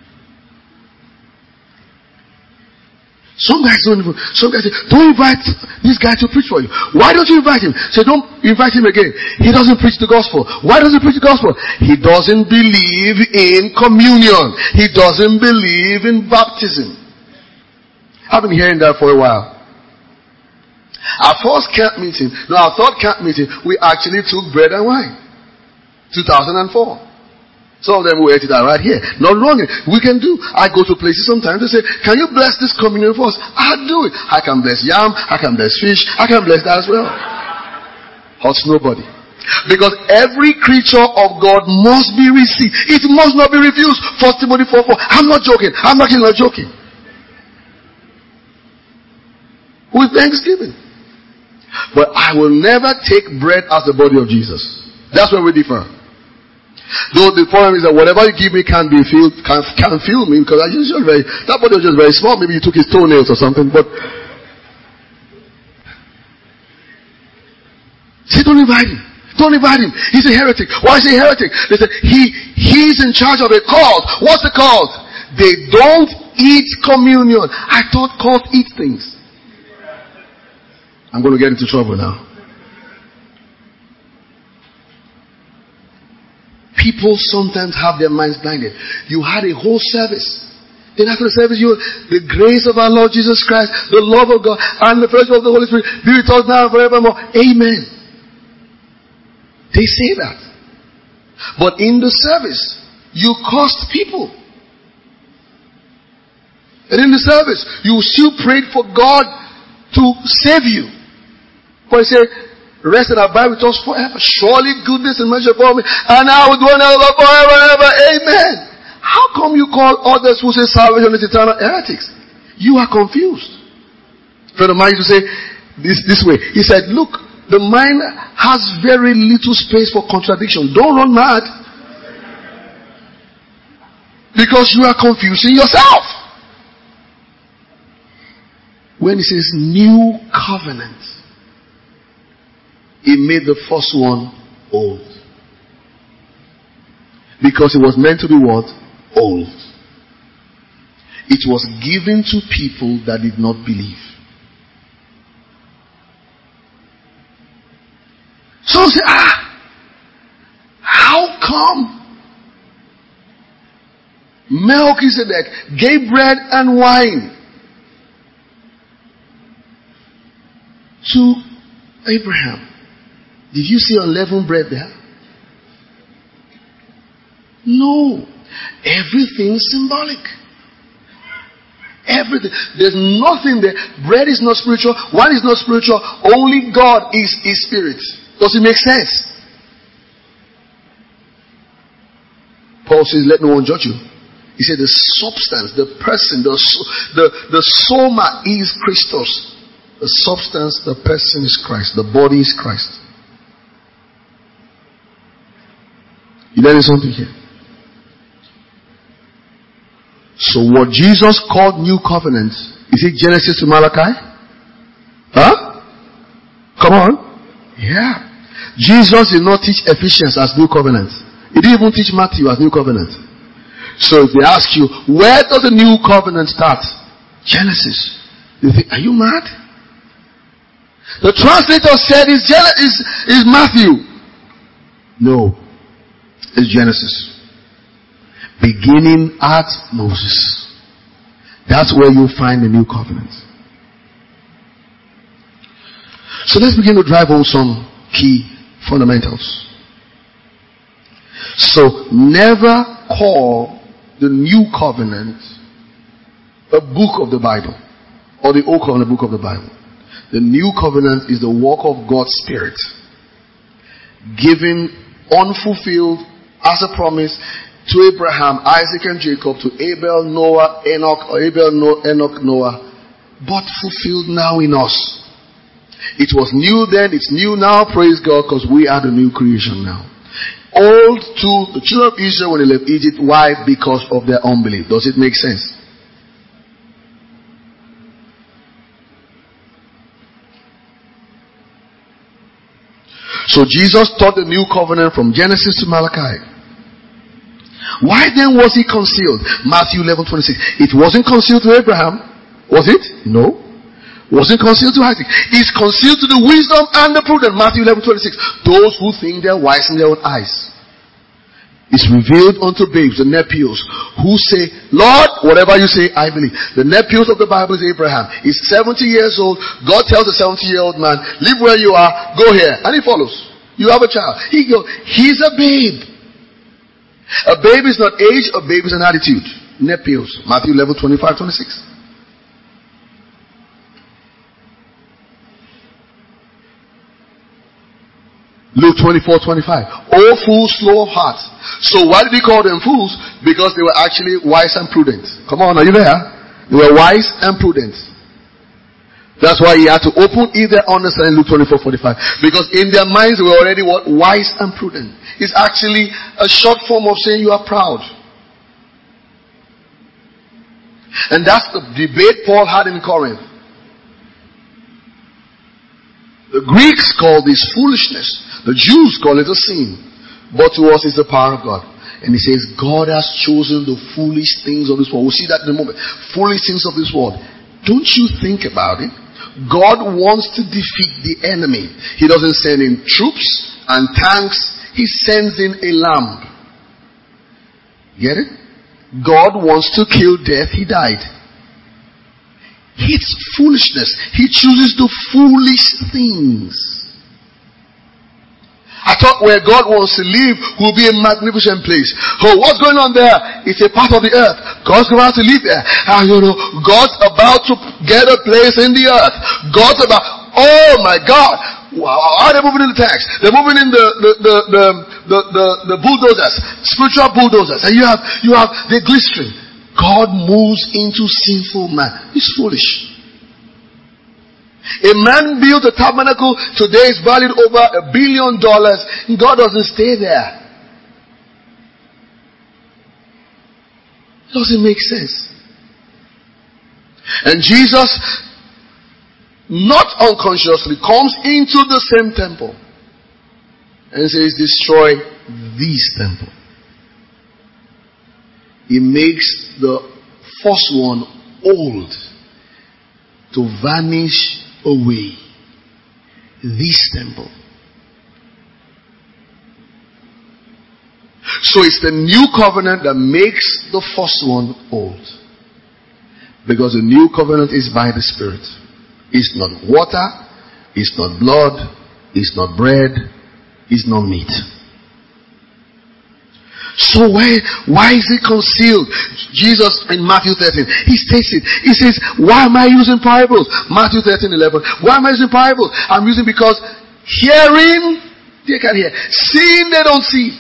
Some guys don't even, some guys say, don't invite this guy to preach for you. Why don't you invite him? Say, don't invite him again. He doesn't preach the gospel. Why doesn't he preach the gospel? He doesn't believe in communion. He doesn't believe in baptism. I've been hearing that for a while. Our first camp meeting, no, our third camp meeting, we actually took bread and wine. two thousand four. Some of them will ate it out right here. Not wrong. We can do. I go to places sometimes. They say, can you bless this communion for us? I'll do it. I can bless yam. I can bless fish. I can bless that as well. Hurts nobody. Because every creature of God must be received. It must not be refused. First Timothy four four. I'm not joking. I'm actually not joking. With thanksgiving. But I will never take bread as the body of Jesus. That's where we differ. Though the problem is that whatever you give me can't be filled, can't, can't fill me, because I just very, that body was just very small. Maybe you took his toenails or something, but say, don't invite him. Don't invite him. He's a heretic. Why is he a heretic? They said, he, he's in charge of a cult. What's the cult? They don't eat communion. I thought cults eat things. I'm going to get into trouble now. People sometimes have their minds blinded. You had a whole service. Then after the service, you, the grace of our Lord Jesus Christ, the love of God, and the fellowship of the Holy Spirit be with us now and forevermore. Amen. They say that. But in the service, you cost people. And in the service, you still prayed for God to save you. But he said, rest and abide with us forever. Surely goodness and mercy upon me, and I will dwell in the Lord forever and ever. Amen. How come you call others who say salvation is eternal heretics? You are confused. A friend of mine used to say this, this way. He said, look, the mind has very little space for contradiction. Don't run mad. Because you are confusing yourself. When he says new covenant, he made the first one old. Because it was meant to be what? Old. It was given to people that did not believe. So say, ah, how come Melchizedek gave bread and wine to Abraham? Did you see unleavened bread there? No. Everything's symbolic. Everything. There's nothing there. Bread is not spiritual. Wine is not spiritual. Only God is, is spirit. Does it make sense? Paul says, let no one judge you. He said the substance, the person, the, the, the soma is Christos. The substance, the person is Christ. The body is Christ. You learning something here? So what Jesus called new covenant, is it Genesis to Malachi? Huh? Come on. Yeah. Jesus did not teach Ephesians as new covenant. He didn't even teach Matthew as new covenant. So if they ask you, where does the new covenant start? Genesis. You think, are you mad? The translator said it's Gen- is, is Matthew. No. It's Genesis. Beginning at Moses. That's where you find the new covenant. So let's begin to drive home some key fundamentals. So never call the new covenant a book of the Bible or the old covenant book of the Bible. The new covenant is the work of God's Spirit given unfulfilled as a promise to Abraham, Isaac and Jacob, to Abel, Noah, Enoch, or Abel, Enoch, Noah, but fulfilled now in us. It was new then, it's new now, praise God, because we are the new creation now. Old to the children of Israel when they left Egypt. Why? Because of their unbelief. Does it make sense? So Jesus taught the new covenant from Genesis to Malachi. Why then was he concealed? Matthew eleven twenty-six. It wasn't concealed to Abraham. Was it? No. Wasn't concealed to Isaac. It's concealed to the wisdom and the prudent. Matthew eleven twenty-six. Those who think they're wise in their own eyes. It's revealed unto babes and nephews who say, Lord, whatever you say, I believe. The nephews of the Bible is Abraham. He's seventy years old. God tells the seventy-year-old man, live where you are, go here. And he follows. You have a child. He goes, he's a babe. A babe is not age, a babe is an attitude. Nephews. Matthew eleven, twenty-five, twenty-six. Luke twenty-four, twenty-five. Oh, fools, slow of heart. So why did he call them fools? Because they were actually wise and prudent. Come on, are you there? They were wise and prudent. That's why he had to open either understanding Luke twenty-four, forty-five. Because in their minds they were already what? Wise and prudent. It's actually a short form of saying you are proud. And that's the debate Paul had in Corinth. The Greeks call this foolishness. The Jews call it a sin. But to us it's the power of God. And he says, God has chosen the foolish things of this world. We'll see that in a moment. Foolish things of this world. Don't you think about it? God wants to defeat the enemy. He doesn't send in troops and tanks. He sends in a lamb. Get it? God wants to kill death. He died. It's foolishness. He chooses the foolish things. I thought where God wants to live will be a magnificent place. Oh, what's going on there? It's a part of the earth. God's about to live there. And you know, God's about to get a place in the earth. God's about, oh my God. Wow, how are they moving in the tanks? They're moving in the, the, the, the, the, the, the bulldozers, spiritual bulldozers. And you have, you have the glistering. God moves into sinful man. He's foolish. A man built a tabernacle today is valued over a billion dollars. God doesn't stay there. It doesn't make sense. And Jesus, not unconsciously, comes into the same temple and says, destroy this temple. He makes the first one old to vanish away. This temple. So it's the new covenant that makes the first one old. Because the new covenant is by the Spirit. It's not water, it's not blood, it's not bread, it's not meat. So why, why is it concealed? Jesus in Matthew thirteen, he states it. He says, why am I using parables? Matthew thirteen, eleven. Why am I using parables? I'm using because hearing, they can hear. Seeing, they don't see.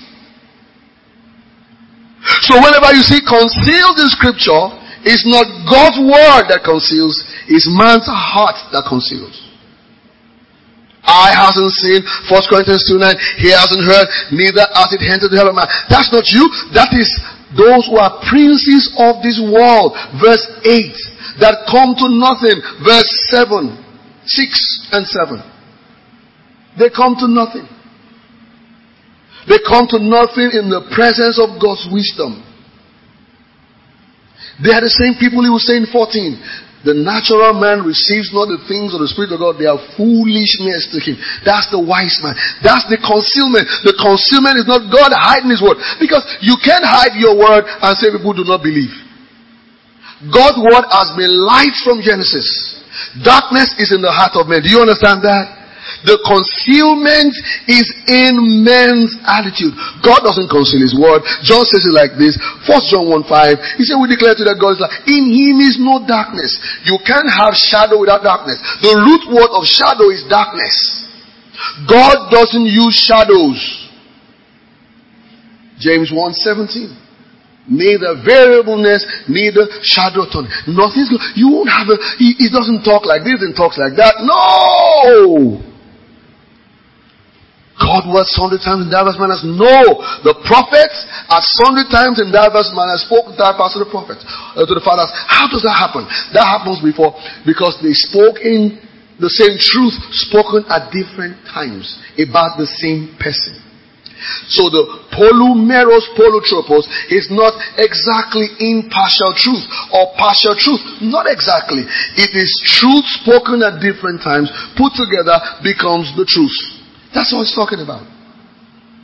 So whenever you see concealed in scripture, it's not God's word that conceals, it's man's heart that conceals. Eye hasn't seen, First Corinthians two nine, he hasn't heard, neither has it entered the heart of man. That's not you. That is those who are princes of this world. Verse eight. That come to nothing. Verse seven. six and seven. They come to nothing. They come to nothing in the presence of God's wisdom. They are the same people he was saying in fourteen. The natural man receives not the things of the Spirit of God. They are foolishness to him. That's the wise man. That's the concealment. The concealment is not God hiding his word. Because you can't hide your word and say people do not believe. God's word has been light from Genesis. Darkness is in the heart of man. Do you understand that? The concealment is in man's attitude. God doesn't conceal his word. John says it like this. First John one five. He said we declare to that God is like, in him is no darkness. You can't have shadow without darkness. The root word of shadow is darkness. God doesn't use shadows. James one seventeen. Neither variableness, neither shadow turn. Nothing's good. You won't have a, he, he doesn't talk like this and talks like that. No! God was sundry times in diverse manners. No! The prophets are sundry times in diverse manners spoke to that pastor, the prophet, uh, to the fathers. How does that happen? That happens before, because they spoke in the same truth, spoken at different times about the same person. So the polumeros polutropos is not exactly impartial truth or partial truth. Not exactly. It is truth spoken at different times, put together becomes the truth. That's what he's talking about.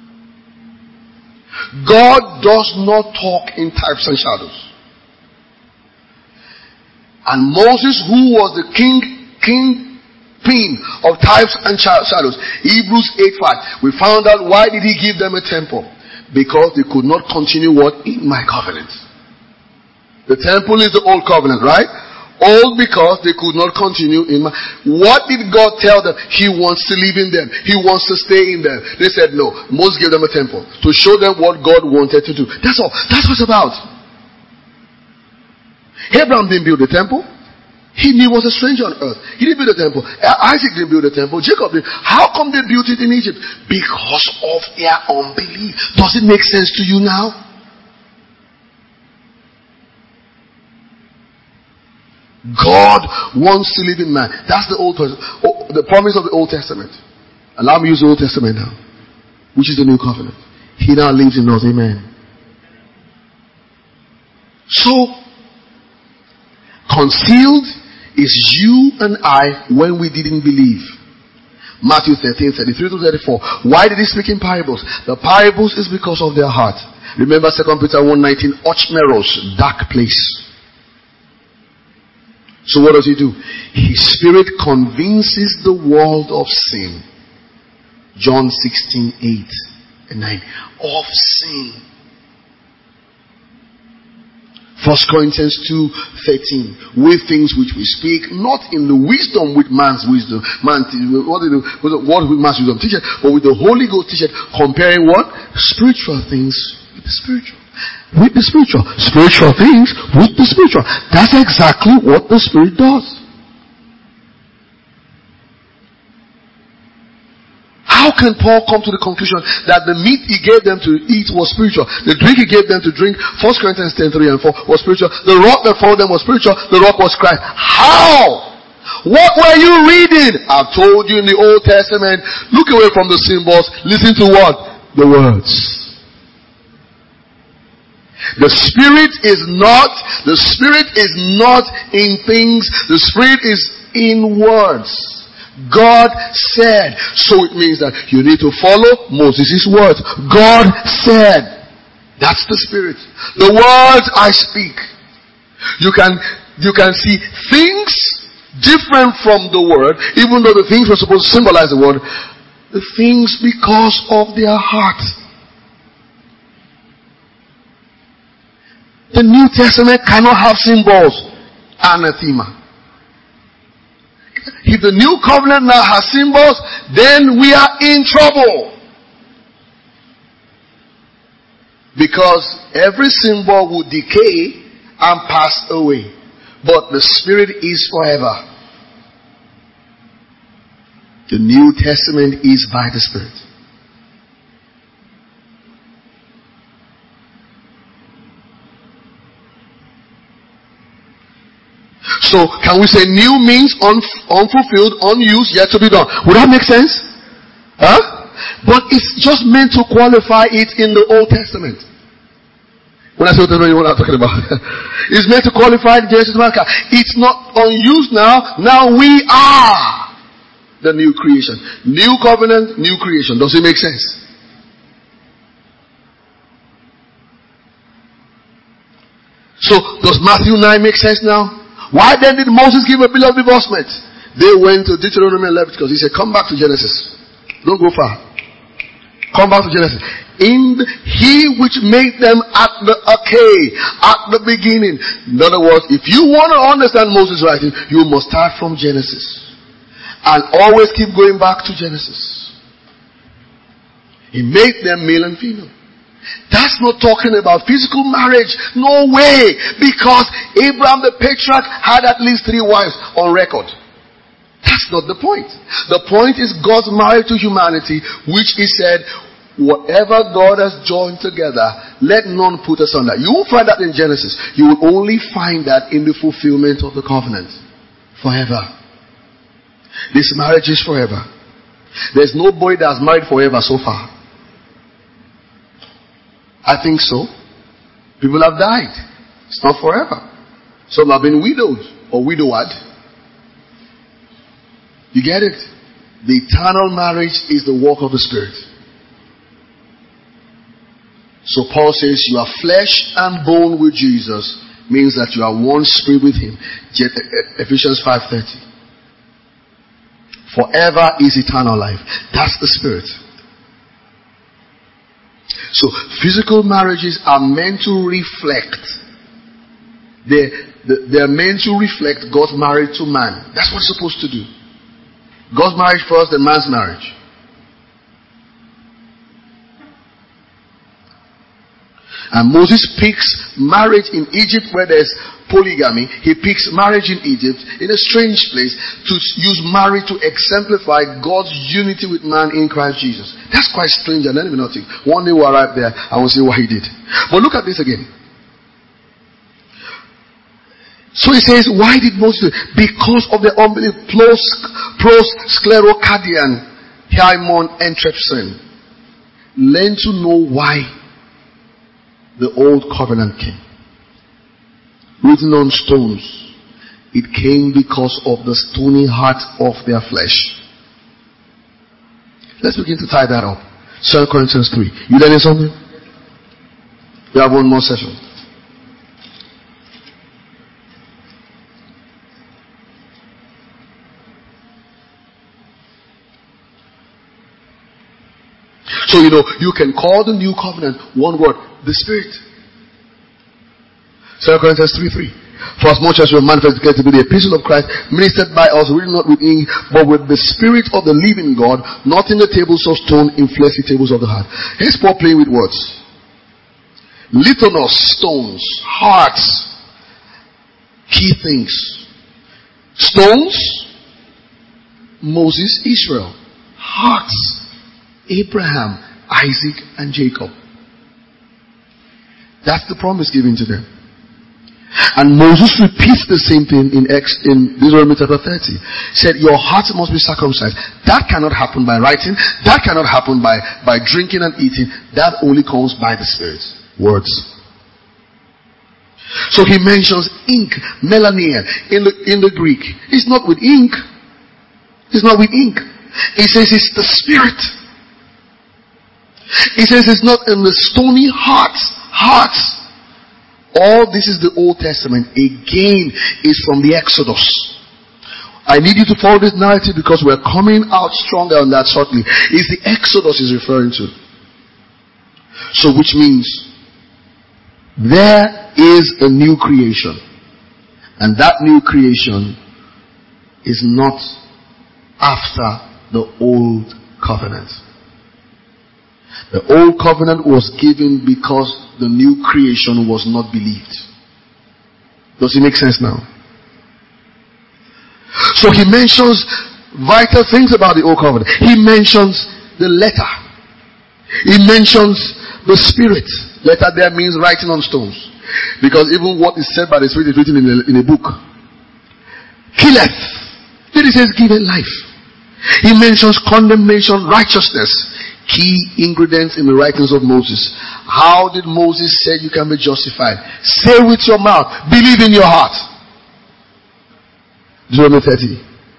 God does not talk in types and shadows. And Moses, who was the king, king pin of types and shadows. Hebrews eight five. We found out why did he give them a temple? Because they could not continue what? In my covenant. The temple is the old covenant, right? Old because they could not continue in my... What did God tell them? He wants to live in them. He wants to stay in them. They said no. Moses gave them a temple to show them what God wanted to do. That's all. That's what it's about. Abraham didn't build a temple. He knew he was a stranger on earth. He didn't build a temple. Isaac didn't build a temple. Jacob did. How come they built it in Egypt? Because of their unbelief. Does it make sense to you now? God wants to live in man. That's the old oh, the promise of the Old Testament. Allow me to use the Old Testament now, which is the new covenant. He now lives in us. Amen. So, concealed is you and I when we didn't believe. Matthew thirteen, thirty-three to thirty-four. Why did he speak in parables? The parables is because of their heart. Remember Second Peter one nineteen, ochmeros, dark place. So what does he do? His spirit convinces the world of sin. John sixteen, eight and nine. Of sin. First Corinthians two, thirteen. With things which we speak, not in the wisdom with man's wisdom. Man, what did what with man's wisdom teach it, but with the Holy Ghost teach it, comparing what? Spiritual things with the spiritual. With the spiritual. Spiritual things with the spiritual. That's exactly what the Spirit does. How can Paul come to the conclusion that the meat he gave them to eat was spiritual? The drink he gave them to drink, First Corinthians ten, three and four, was spiritual. The rock that followed them was spiritual. The rock was Christ. How? What were you reading? I've told you in the Old Testament. Look away from the symbols. Listen to what? The words. The Spirit is not, the Spirit is not in things, the Spirit is in words. God said. So it means that you need to follow Moses' words. God said. That's the Spirit. The words I speak. You can, you can see things different from the word, even though the things were supposed to symbolize the word, the things because of their heart. The New Testament cannot have symbols. Anathema. If the New Covenant now has symbols, then we are in trouble. Because every symbol will decay and pass away. But the Spirit is forever. The New Testament is by the Spirit. So, can we say new means un- unfulfilled, unused, yet to be done? Would that make sense? Huh? But it's just meant to qualify it in the Old Testament. When I say Old Testament, you know what I'm talking about. It's meant to qualify Genesis, Malachi. It's not unused now. Now we are the new creation. New covenant, new creation. Does it make sense? So, does Matthew nine make sense now? Why then did Moses give a bill of divorcement? They went to Deuteronomy and Leviticus. He said, come back to Genesis. Don't go far. Come back to Genesis. In the, he which made them at the okay, at the beginning. In other words, if you want to understand Moses' writing, you must start from Genesis. And always keep going back to Genesis. He made them male and female. That's not talking about physical marriage. No way. Because Abraham the patriarch had at least three wives on record. That's not the point. The point is God's marriage to humanity, which he said, whatever God has joined together, let none put asunder. You won't find that in Genesis. You will only find that in the fulfillment of the covenant. Forever. This marriage is forever. There's nobody that's married forever so far. I think so. People have died. It's not forever. Some have been widowed or widowed. You get it? The eternal marriage is the work of the Spirit. So Paul says you are flesh and bone with Jesus. means that you are one spirit with him. Ephesians five thirty. Forever is eternal life. That's the spirit. So physical marriages are meant to reflect. They, they are meant to reflect God's marriage to man. That's what it's supposed to do. God's marriage first, then man's marriage. And Moses picks marriage in Egypt where there's polygamy. He picks marriage in Egypt in a strange place to use marriage to exemplify God's unity with man in Christ Jesus. That's quite strange and let me not think. One day we'll arrive there and we'll see what he did. But look at this again. So he says, why did Moses do it? Because of the unbelief. Pros, pros sclerocardian, Haimon entrepsen. Learn to know why the old covenant came. Written on stones. It came because of the stony heart of their flesh. Let's begin to tie that up. Second Corinthians three. You learning something? You have one more session. So, you know, you can call the new covenant one word, the Spirit. Second Corinthians three three. For as much as we are manifested to be the epistle of Christ, ministered by us, written not with ink, but with the Spirit of the living God, not in the tables of stone, in fleshly tables of the heart. Here's Paul playing with words. Lithonos, stones, hearts, key things. Stones, Moses, Israel. Hearts, Abraham, Isaac, and Jacob. That's the promise given to them. And Moses repeats the same thing in Ex, in Deuteronomy chapter thirty. Said, your heart must be circumcised. That cannot happen by writing. That cannot happen by, by drinking and eating. That only comes by the Spirit. Words. So he mentions ink, melania, in the, in the Greek. It's not with ink. It's not with ink. He says it's the Spirit. He says it's not in the stony hearts. Hearts. All this is the Old Testament. Again, is from the Exodus. I need you to follow this narrative because we're coming out stronger on that shortly. It's the Exodus is referring to. So which means there is a new creation. And that new creation is not after the old covenant. The old covenant was given because the new creation was not believed. Does it make sense now? So he mentions vital things about the old covenant. He mentions the letter. He mentions the Spirit. Letter there means writing on stones. Because even what is said by the Spirit is written in a, in a book. Killeth. Then he says give it life. He mentions condemnation, righteousness. Key ingredients in the writings of Moses. How did Moses say you can be justified? Say with your mouth. Believe in your heart. Deuteronomy thirty.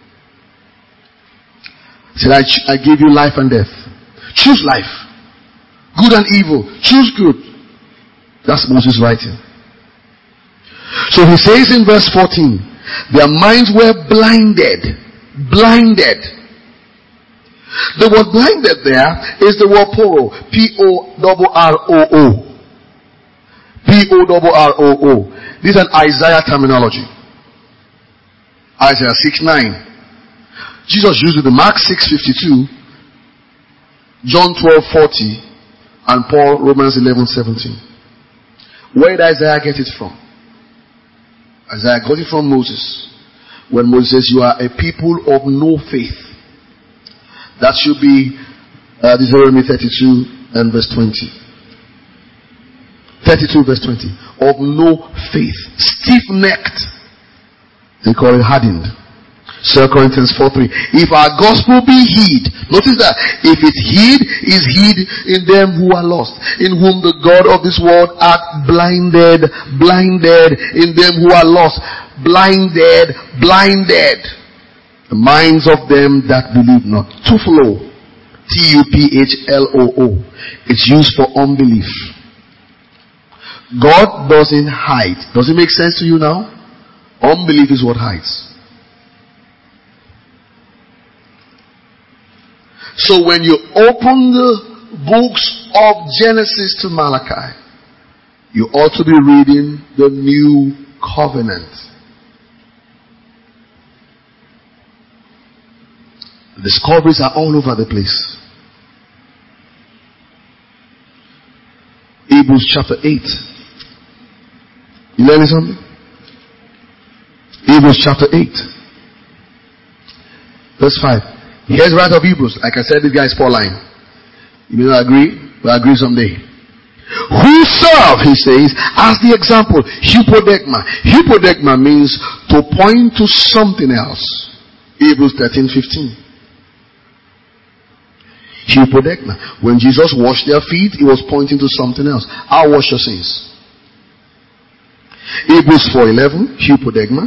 He said, I, ch- I give you life and death. Choose life. Good and evil. Choose good. That's Moses' writing. So he says in verse fourteen, their minds were blinded. Blinded. The word blinded there is the word poro. P O R R O O. P O R R O O. This is an Isaiah terminology. Isaiah six nine. Jesus used it in Mark six fifty-two, John twelve forty, and Paul Romans eleven seventeen. Where did Isaiah get it from? Isaiah got it from Moses. When Moses says, you are a people of no faith. That should be uh, Deuteronomy thirty-two and verse twenty. thirty-two verse twenty. Of no faith. Stiff-necked. They call it hardened. Second Corinthians four three. If our gospel be hid, notice that. If it's hid, is hid in them who are lost. In whom the God of this world hath blinded, blinded, in them who are lost. Blinded, blinded. The minds of them that believe not. Tupelo. T U P H L O O. It's used for unbelief. God doesn't hide. Does it make sense to you now? Unbelief is what hides. So when you open the books of Genesis to Malachi, you ought to be reading the new covenant. The discoveries are all over the place. Hebrews chapter eight. You learning something? Hebrews chapter eight. Verse five. Here's the writer of Hebrews. Like I said, this guy is Paul line. You may not agree, but agree someday. Who serve, he says, as the example. Hypodegma. Hypodegma means to point to something else. Hebrews thirteen fifteen. Hypodegma. When Jesus washed their feet, he was pointing to something else. I'll wash your sins. Hebrews four eleven. Hypodegma.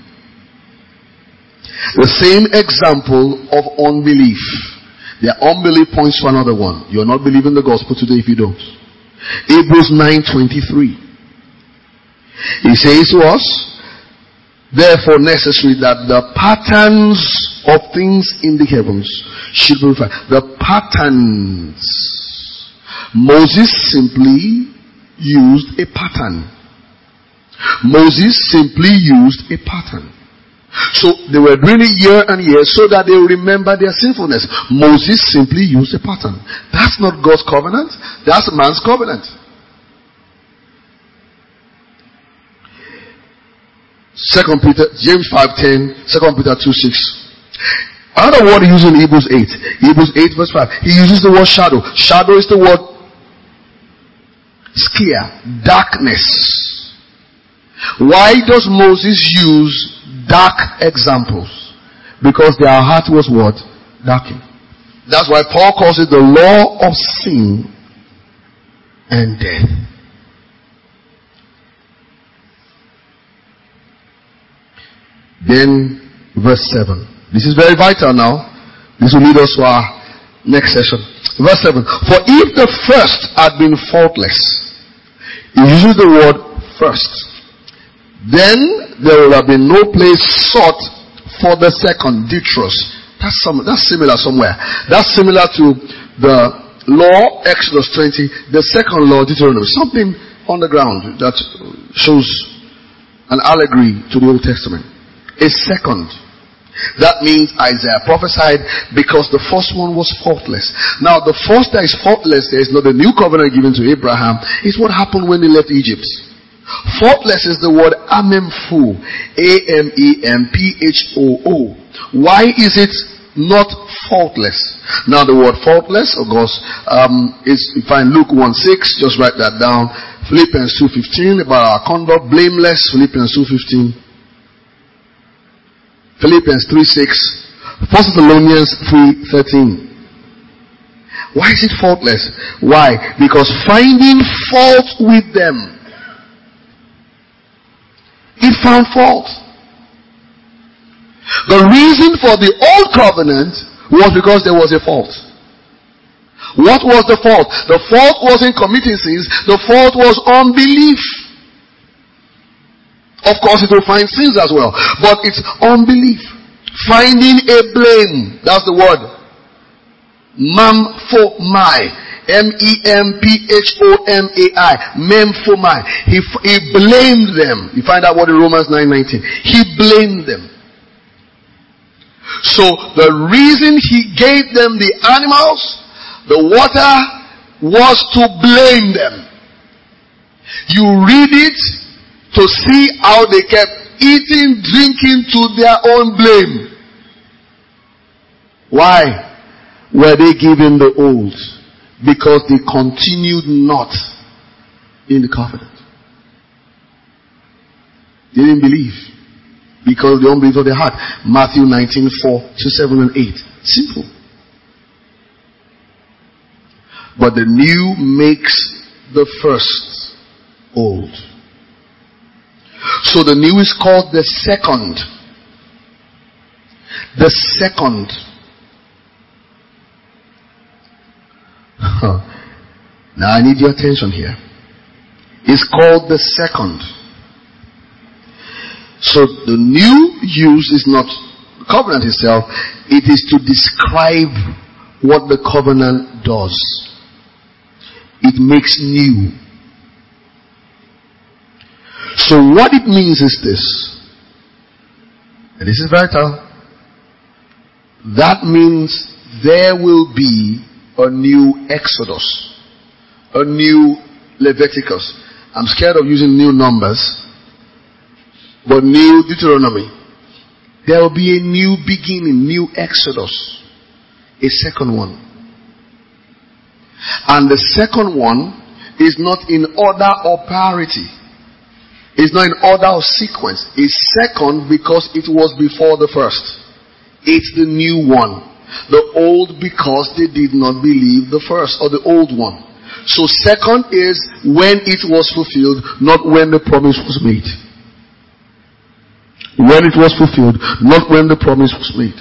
The same example of unbelief. Their unbelief points to another one. You're not believing the gospel today if you don't. Hebrews nine twenty-three. He says to us, therefore necessary that the patterns of things in the heavens should be refined. The patterns. Moses simply used a pattern. Moses simply used a pattern. So they were doing it year and year so that they will remember their sinfulness. Moses simply used a pattern. That's not God's covenant. That's man's covenant. Second Peter, James five ten, Second Peter two six. Another word he uses in Hebrews eight. Hebrews eight verse five. He uses the word shadow. Shadow is the word scare, darkness. Why does Moses use dark examples? Because their heart was what? Darkened. That's why Paul calls it the law of sin and death. Then verse seven. This is very vital now. This will lead us to our next session. Verse seven. For if the first had been faultless, he uses the word first, then there will have been no place sought for the second, Ditros. That's some, that's similar somewhere. That's similar to the law, Exodus twenty, the second law, Deuteronomy. Something on the ground that shows an allegory to the Old Testament. A second. That means Isaiah prophesied because the first one was faultless. Now the first that is faultless, there is not the new covenant given to Abraham. It's what happened when he left Egypt. Faultless is the word amempho. A M E M P H O O. Why is it not faultless? Now the word faultless, of course, um, is, you find Luke one six, just write that down. Philippians two fifteen, about our conduct, blameless, Philippians two fifteen. Philippians three six. First Thessalonians three thirteen. Why is it faultless? Why? Because finding fault with them, it found fault. The reason for the old covenant was because there was a fault. What was the fault? The fault wasn't committing sins. The fault was unbelief. Of course, it will find sins as well, but it's unbelief. Finding a blame. That's the word. Memphomai. M E M P H O M A I. Memphomai. He, he blamed them. You find out what in Romans nine nineteen. He blamed them. So the reason he gave them the animals, the water, was to blame them. You read it to see how they kept eating, drinking to their own blame. Why were they given the old? Because they continued not in the covenant. They didn't believe. Because of the unbelief of their heart. Matthew nineteen four to seven and eight. Simple. But the new makes the first old. So the new is called the second. The second. Huh. Now I need your attention here. is called the second. So the new use is not covenant itself, it is to describe what the covenant does. It makes new. So what it means is this, and this is vital. That means there will be a new Exodus, a new Leviticus. I'm scared of using new numbers, but new Deuteronomy. There will be a new beginning, new Exodus. A second one. And the second one is not in order or priority. It's not in order or sequence. It's second because it was before the first. It's the new one. The old because they did not believe the first or the old one. So second is when it was fulfilled, not when the promise was made. When it was fulfilled, not when the promise was made.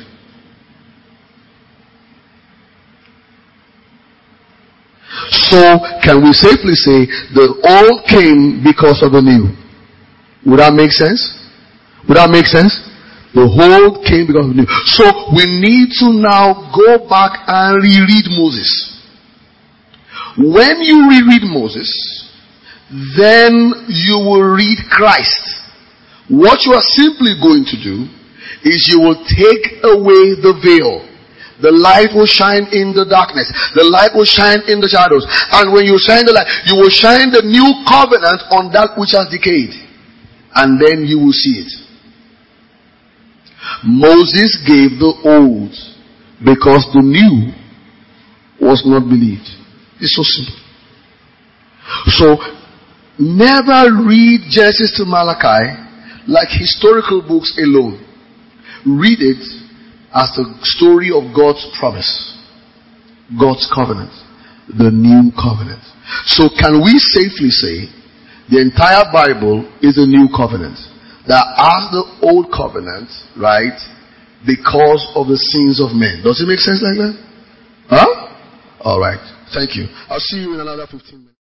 So, can we safely say the old came because of the new? Would that make sense? Would that make sense? The old came because of the new. So, we need to now go back and reread Moses. When you reread Moses, then you will read Christ. What you are simply going to do is you will take away the veil. The light will shine in the darkness. The light will shine in the shadows. And when you shine the light, you will shine the new covenant on that which has decayed. And then you will see it. Moses gave the old because the new was not believed. It's so simple. So, never read Genesis to Malachi like historical books alone. Read it as the story of God's promise, God's covenant, the new covenant. So can we safely say the entire Bible is a new covenant? That as the old covenant, right, because of the sins of men. Does it make sense like that? Huh? Alright. Thank you. I'll see you in another fifteen minutes.